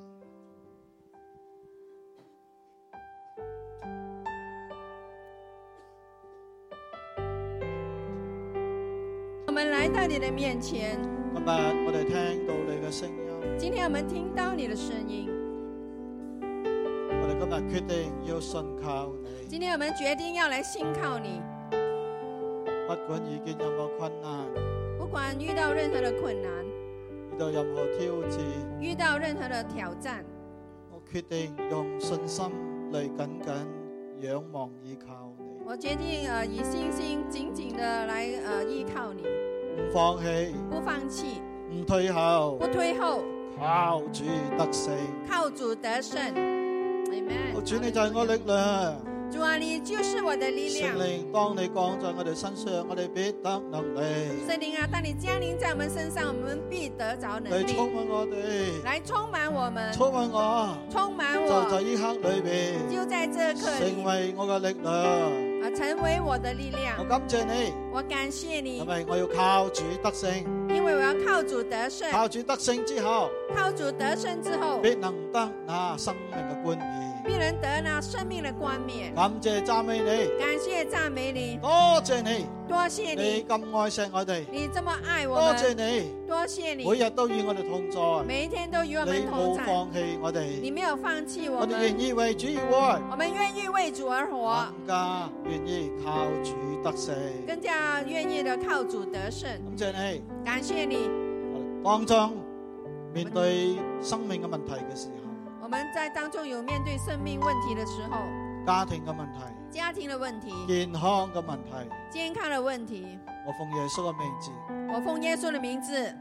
我們來到你的面前。 今日我哋聽到你嘅聲音。 今天我們聽到你的聲音。 我哋今日決定要信靠你。 今天我們決定要來信靠你。 不管遇見任何困難， 不管遇到任何的困難， 遇到任何挑戰， 遇到任何的挑戰， 我決定用信心嚟緊緊仰望依靠你。 我決定以信心緊緊的來依靠你， 唔放棄， 不放棄， 唔退後， 不退後， 靠主得勝， 靠主得勝。Amen。 主你就係我力量。 主啊，你就是我的力量。 聖靈，當你降在我哋身上，我哋必得能力。 聖靈啊，當你降臨在我們身上，我們必得着能力。 嚟充滿我哋， 來充滿我們， 充滿我， 充滿我。 就在呢刻裏邊， 就在這刻裏， 成為我嘅力量。 成為我的力量。 我感謝你， 我感謝你。 因為我要靠主得勝， 因為我要靠主得勝。 靠主得勝之後， 靠主得勝之後， 必能得那生命嘅冠冕， 必能得那生命的冠冕。 感謝讚美你， 感謝讚美你， 多謝你， 多謝你， 你咁愛錫我哋， 你這麼愛我們， 多謝你， 多謝你， 每日都與我哋同在， 每一天都與我們同在， 你冇放棄我哋， 你沒有放棄我們， 我哋願意為主而活， 我們願意為主而活， 更加願意靠主得勝， 更加願意的靠主得勝。 感謝你， 感謝你。 當中面對生命嘅問題嘅時候， 我們在當中有面對生命問題的時候， 家庭嘅問題， 家庭的問題， 健康嘅問題， 健康的問題， 我奉耶穌嘅名字， 我奉耶穌的名字，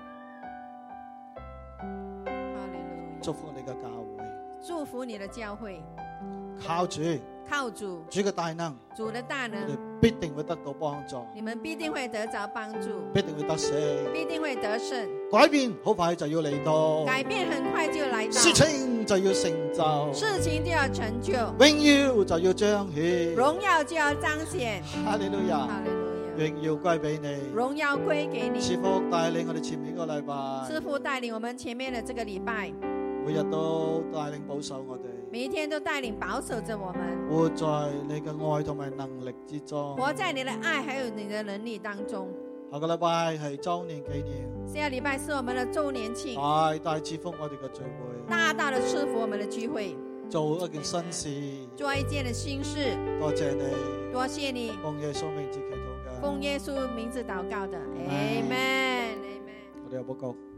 祝福你嘅教會， 祝福你的教會， 靠主， 靠主， 主嘅大能， 主的大能， 你必定會得到幫助， 你們必定會得着幫助， 必定會得勝， 必定會得勝， 改變好快就要嚟到， 改變很快就來到， 事情就要成就， 事情就要成就， 榮耀就要彰顯， 榮耀就要彰顯， 哈利路亞， 哈利路亞， 榮耀歸俾你， 榮耀歸給你， 賜福帶領我哋前面個禮拜， 賜福帶領我們前面的這個禮拜， 每日都帶領保守我哋， 每一天都帶領保守着我們， 活在你嘅愛同埋能力之中， 活在你的愛還有你的能力當中。 下個禮拜係周年紀念， 下個禮拜是我們的周年慶， 大大賜福我哋嘅聚會， 大大的賜福我們的聚會， 做一件新事， 做一件的新事。 多謝你， 多謝你， 奉耶穌名字祈禱嘅。 奉耶穌名字禱告的，阿門，阿門。 我哋有報告。